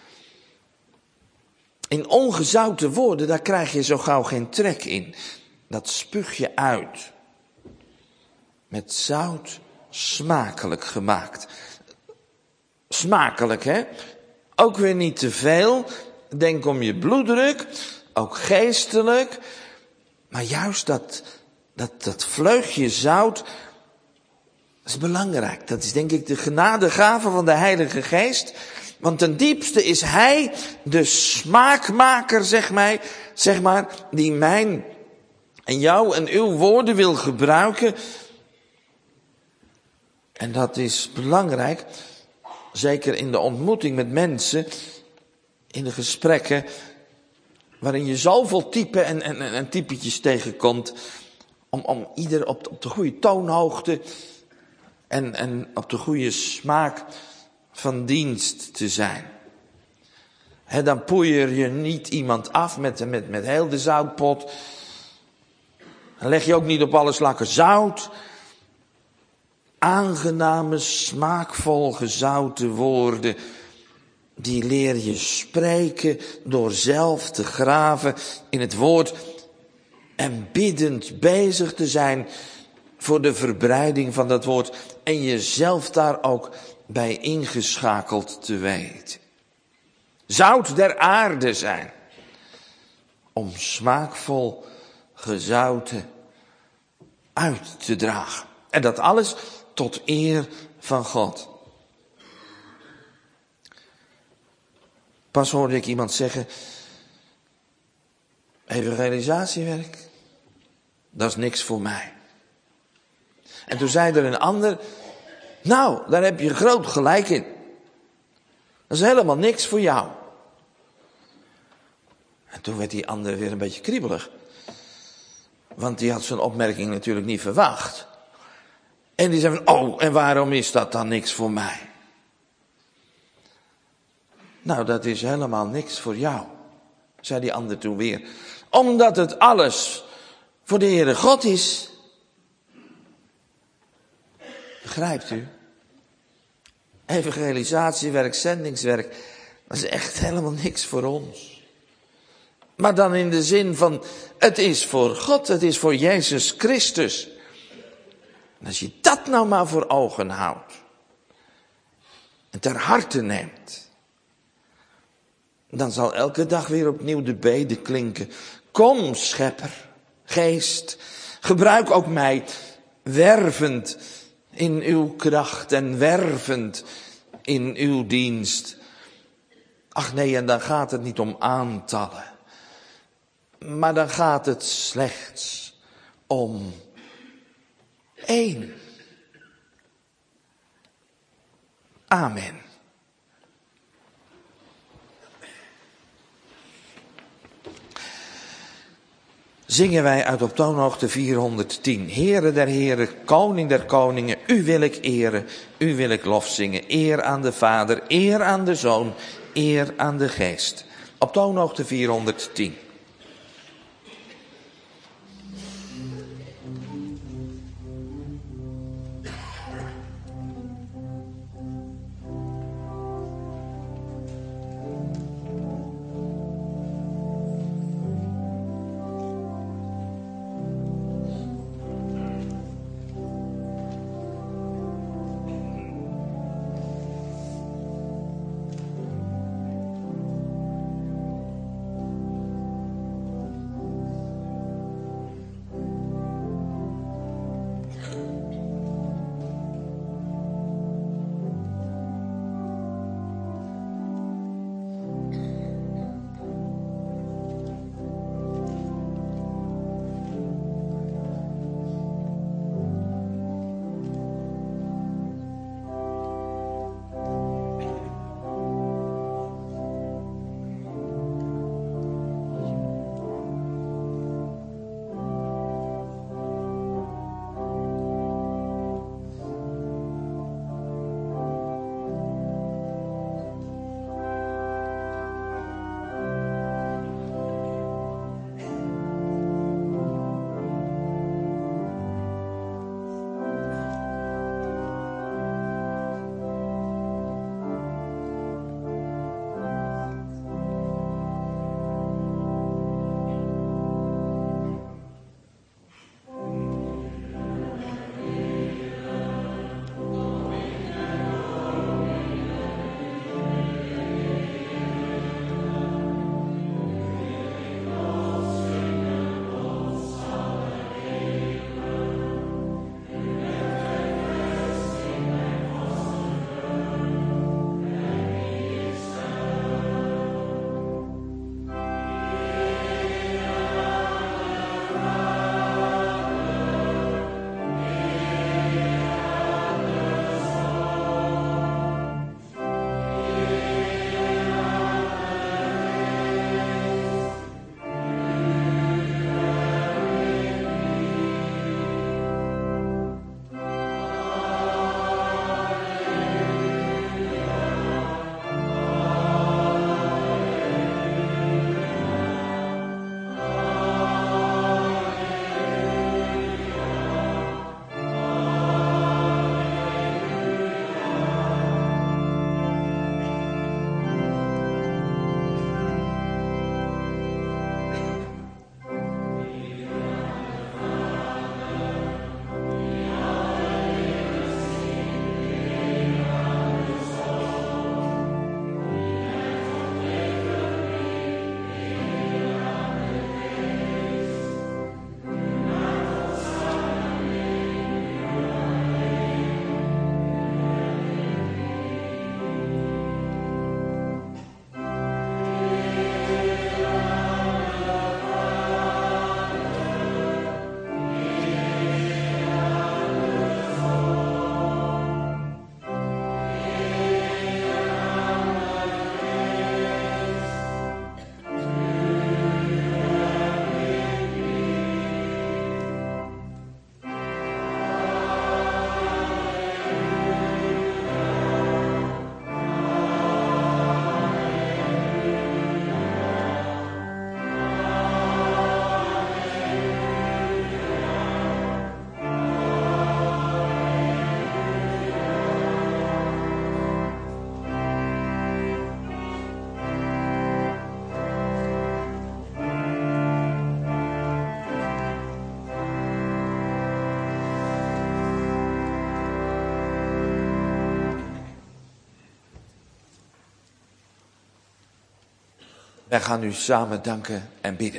In ongezouten woorden, daar krijg je zo gauw geen trek in. Dat spuug je uit. Met zout smakelijk gemaakt. Smakelijk, hè? Ook weer niet te veel. Denk om je bloeddruk. Ook geestelijk. Maar juist dat vleugje zout, dat is belangrijk. Dat is denk ik de genadegave van de Heilige Geest. Want ten diepste is Hij de smaakmaker, zeg maar, die mijn en jou en uw woorden wil gebruiken. En dat is belangrijk, zeker in de ontmoeting met mensen, in de gesprekken, waarin je zoveel typen en typetjes tegenkomt, om ieder op de goede toonhoogte en op de goede smaak van dienst te zijn. Dan poeier je niet iemand af met heel de zoutpot. Dan leg je ook niet op alle slakken zout. Aangename, smaakvol gezouten woorden, die leer je spreken door zelf te graven in het woord en biddend bezig te zijn voor de verbreiding van dat woord en jezelf daar ook bij ingeschakeld te weten. Zout der aarde zijn, om smaakvol gezouten uit te dragen. En dat alles tot eer van God. Pas hoorde ik iemand zeggen, evangelisatiewerk, dat is niks voor mij. En toen zei er een ander, nou, daar heb je groot gelijk in. Dat is helemaal niks voor jou. En toen werd die ander weer een beetje kriebelig. Want die had zijn opmerking natuurlijk niet verwacht. En die zei, oh, en waarom is dat dan niks voor mij? Nou, dat is helemaal niks voor jou, zei die ander toen weer. Omdat het alles voor de Heere God is. Begrijpt u? Evangelisatiewerk, zendingswerk, dat is echt helemaal niks voor ons. Maar dan in de zin van, het is voor God, het is voor Jezus Christus. En als je dat nou maar voor ogen houdt. En ter harte neemt. Dan zal elke dag weer opnieuw de bede klinken. Kom, Schepper, Geest, gebruik ook mij, wervend in uw kracht en wervend in uw dienst. Ach nee, en dan gaat het niet om aantallen. Maar dan gaat het slechts om één. Amen. Zingen wij uit op toonhoogte 410. Heere der heren, koning der koningen, u wil ik eren, u wil ik lof zingen. Eer aan de Vader, eer aan de Zoon, eer aan de Geest. Op toonhoogte 410. Wij gaan u samen danken en bidden.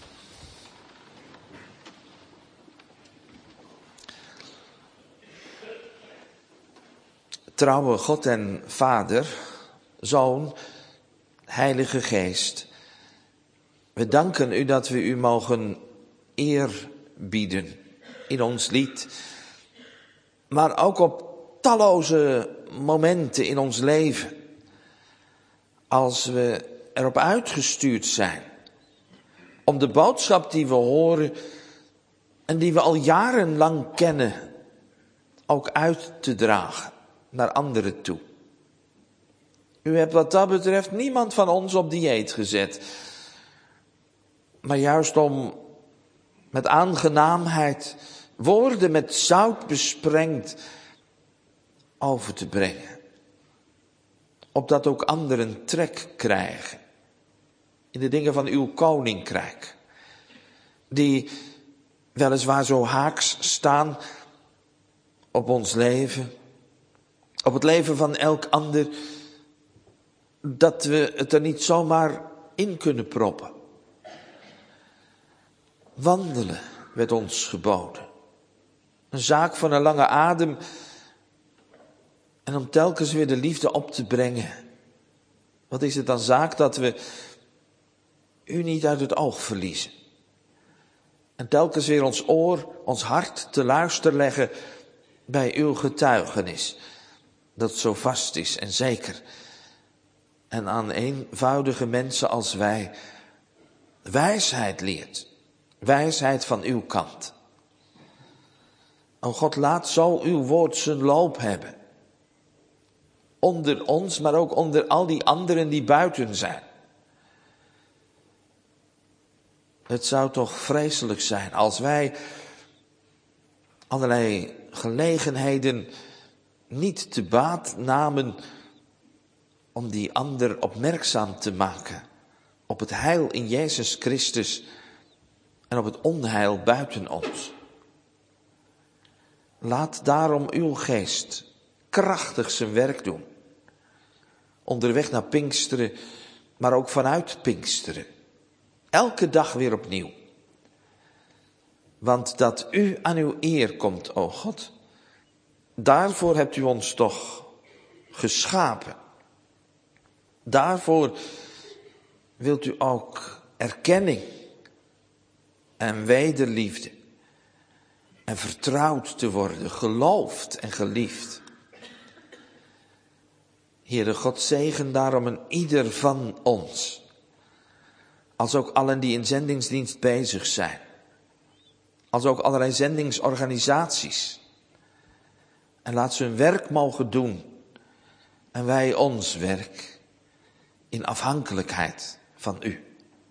Trouwe God en Vader, Zoon, Heilige Geest. We danken u dat we u mogen eer bieden in ons lied. Maar ook op talloze momenten in ons leven. Als we erop uitgestuurd zijn. Om de boodschap die we horen en die we al jarenlang kennen. Ook uit te dragen naar anderen toe. U hebt wat dat betreft niemand van ons op dieet gezet. Maar juist om met aangenaamheid woorden met zout besprengd over te brengen. Opdat ook anderen trek krijgen in de dingen van uw koninkrijk. Die weliswaar zo haaks staan op ons leven. Op het leven van elk ander. Dat we het er niet zomaar in kunnen proppen. Wandelen werd ons geboden. Een zaak van een lange adem. En om telkens weer de liefde op te brengen. Wat is het dan zaak dat we u niet uit het oog verliezen. En telkens weer ons oor, ons hart te luisteren leggen bij uw getuigenis. Dat zo vast is en zeker. En aan eenvoudige mensen als wij wijsheid leert. Wijsheid van uw kant. O God, laat zo uw woord zijn loop hebben. Onder ons, maar ook onder al die anderen die buiten zijn. Het zou toch vreselijk zijn als wij allerlei gelegenheden niet te baat namen om die ander opmerkzaam te maken op het heil in Jezus Christus en op het onheil buiten ons. Laat daarom uw geest krachtig zijn werk doen. Onderweg naar Pinksteren, maar ook vanuit Pinksteren. Elke dag weer opnieuw. Want dat u aan uw eer komt, o God, daarvoor hebt u ons toch geschapen. Daarvoor wilt u ook erkenning en wederliefde. En vertrouwd te worden, geloofd en geliefd. Heere God, zegen daarom een ieder van ons. Als ook allen die in zendingsdienst bezig zijn. Als ook allerlei zendingsorganisaties. En laat ze hun werk mogen doen. En wij ons werk. In afhankelijkheid van u.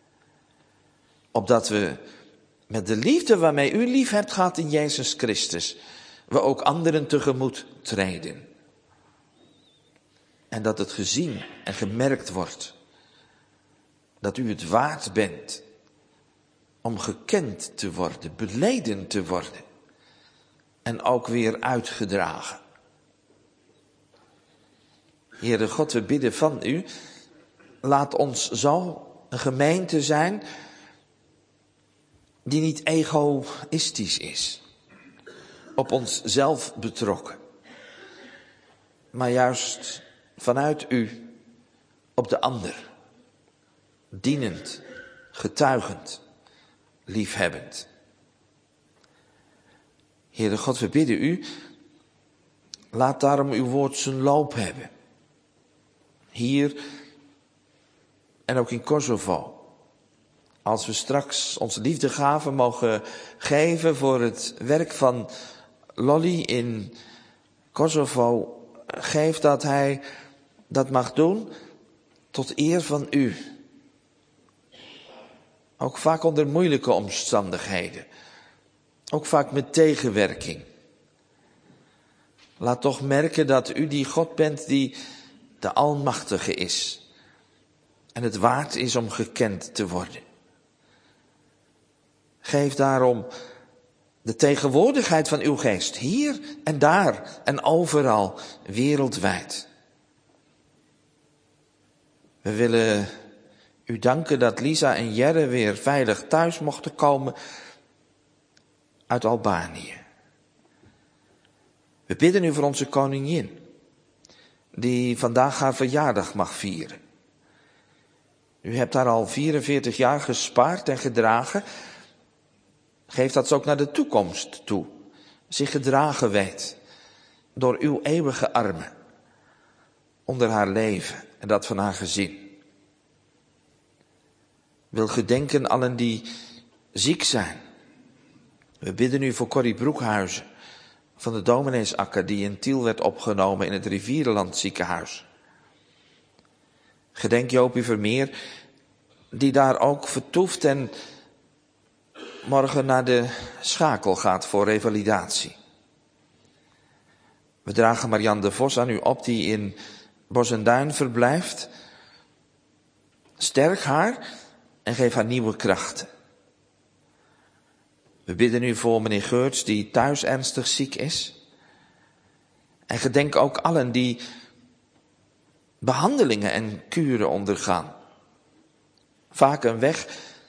Opdat we met de liefde waarmee u lief hebt gehad in Jezus Christus. We ook anderen tegemoet treden. En dat het gezien en gemerkt wordt. Dat u het waard bent om gekend te worden, beleden te worden. En ook weer uitgedragen. Heere God, we bidden van u. Laat ons zo een gemeente zijn die niet egoïstisch is. Op onszelf betrokken. Maar juist vanuit u op de ander. Dienend, getuigend, liefhebbend. Heere God, we bidden u, laat daarom uw woord zijn loop hebben. Hier en ook in Kosovo. Als we straks onze liefdegaven mogen geven voor het werk van Lolly in Kosovo, geef dat hij dat mag doen tot eer van u. Ook vaak onder moeilijke omstandigheden. Ook vaak met tegenwerking. Laat toch merken dat u die God bent die de Almachtige is. En het waard is om gekend te worden. Geef daarom de tegenwoordigheid van uw geest. Hier en daar en overal wereldwijd. We willen u danken dat Lisa en Jerre weer veilig thuis mochten komen uit Albanië. We bidden u voor onze koningin, die vandaag haar verjaardag mag vieren. U hebt haar al 44 jaar gespaard en gedragen. Geef dat ze ook naar de toekomst toe zich gedragen weet door uw eeuwige armen onder haar leven en dat van haar gezin. Wil gedenken allen die ziek zijn. We bidden u voor Corrie Broekhuizen van de Domineesakker die in Tiel werd opgenomen in het Rivierenland ziekenhuis. Gedenk Jopie Vermeer die daar ook vertoeft en morgen naar de Schakel gaat voor revalidatie. We dragen Marianne de Vos aan u op die in Bos en Duin verblijft. Sterk haar en geef haar nieuwe krachten. We bidden u voor meneer Geurts die thuis ernstig ziek is. En gedenk ook allen die behandelingen en kuren ondergaan. Vaak een weg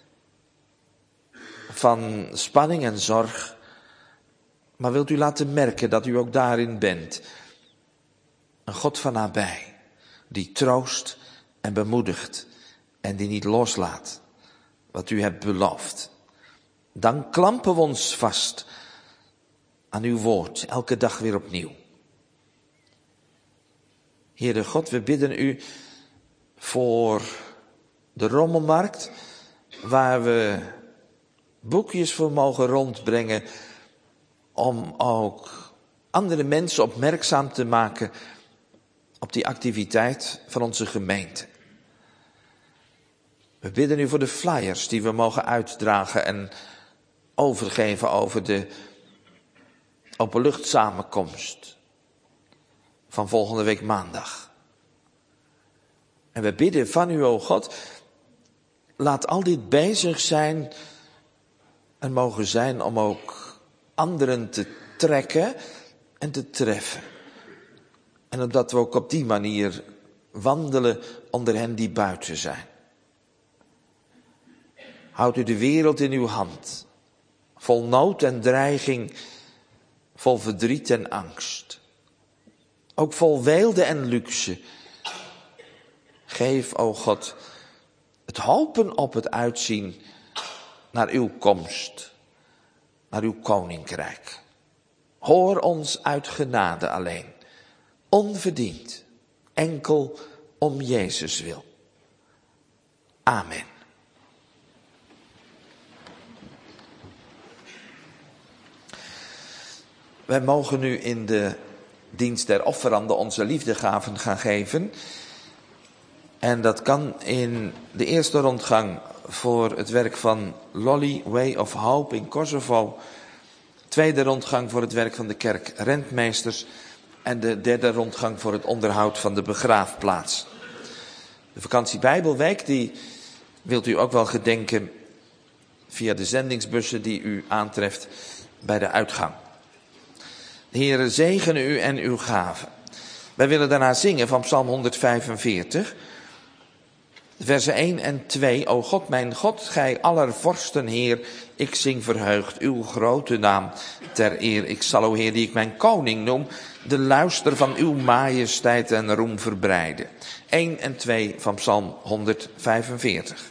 van spanning en zorg. Maar wilt u laten merken dat u ook daarin bent. Een God van nabij, die troost en bemoedigt en die niet loslaat wat u hebt beloofd. Dan klampen we ons vast aan uw woord, elke dag weer opnieuw. Heere God, we bidden u voor de rommelmarkt, waar we boekjes voor mogen rondbrengen, om ook andere mensen opmerkzaam te maken op die activiteit van onze gemeente. We bidden u voor de flyers die we mogen uitdragen en overgeven over de openluchtsamenkomst van volgende week maandag. En we bidden van u, o God, laat al dit bezig zijn en mogen zijn om ook anderen te trekken en te treffen. En omdat we ook op die manier wandelen onder hen die buiten zijn. Houdt u de wereld in uw hand, vol nood en dreiging, vol verdriet en angst. Ook vol weelde en luxe. Geef, o God, het hopen op het uitzien naar uw komst, naar uw koninkrijk. Hoor ons uit genade alleen, onverdiend, enkel om Jezus wil. Amen. Wij mogen nu in de dienst der offeranden onze liefdegaven gaan geven. En dat kan in de eerste rondgang voor het werk van Lolly Way of Hope in Kosovo. Tweede rondgang voor het werk van de kerk Rentmeesters. En de derde rondgang voor het onderhoud van de begraafplaats. De vakantie Bijbelweek, die wilt u ook wel gedenken via de zendingsbussen die u aantreft bij de uitgang. De Heere zegene u en uw gaven. Wij willen daarna zingen van Psalm 145, versen 1 en 2. O God, mijn God, gij aller vorsten Heer, ik zing verheugd uw grote naam ter eer. Ik zal, o Heer, die ik mijn koning noem, de luister van uw majesteit en roem verbreiden. 1 en 2 van Psalm 145.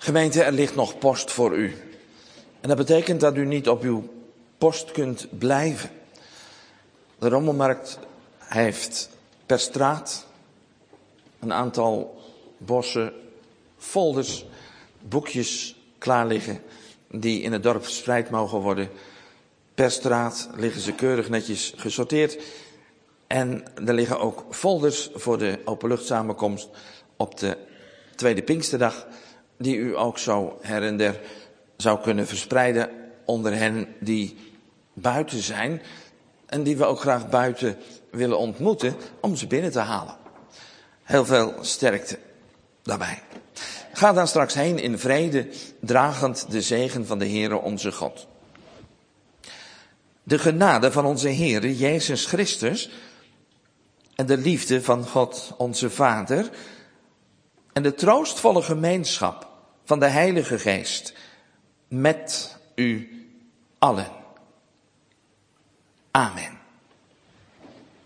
Gemeente, er ligt nog post voor u. En dat betekent dat u niet op uw post kunt blijven. De Rommelmarkt heeft per straat een aantal bossen, folders, boekjes klaar liggen die in het dorp verspreid mogen worden. Per straat liggen ze keurig netjes gesorteerd. En er liggen ook folders voor de openluchtsamenkomst op de tweede Pinksterdag, die u ook zo her en der zou kunnen verspreiden onder hen die buiten zijn en die we ook graag buiten willen ontmoeten om ze binnen te halen. Heel veel sterkte daarbij. Ga dan straks heen in vrede, dragend de zegen van de Heere onze God. De genade van onze Heere Jezus Christus en de liefde van God onze Vader en de troostvolle gemeenschap van de Heilige Geest met u allen. Amen.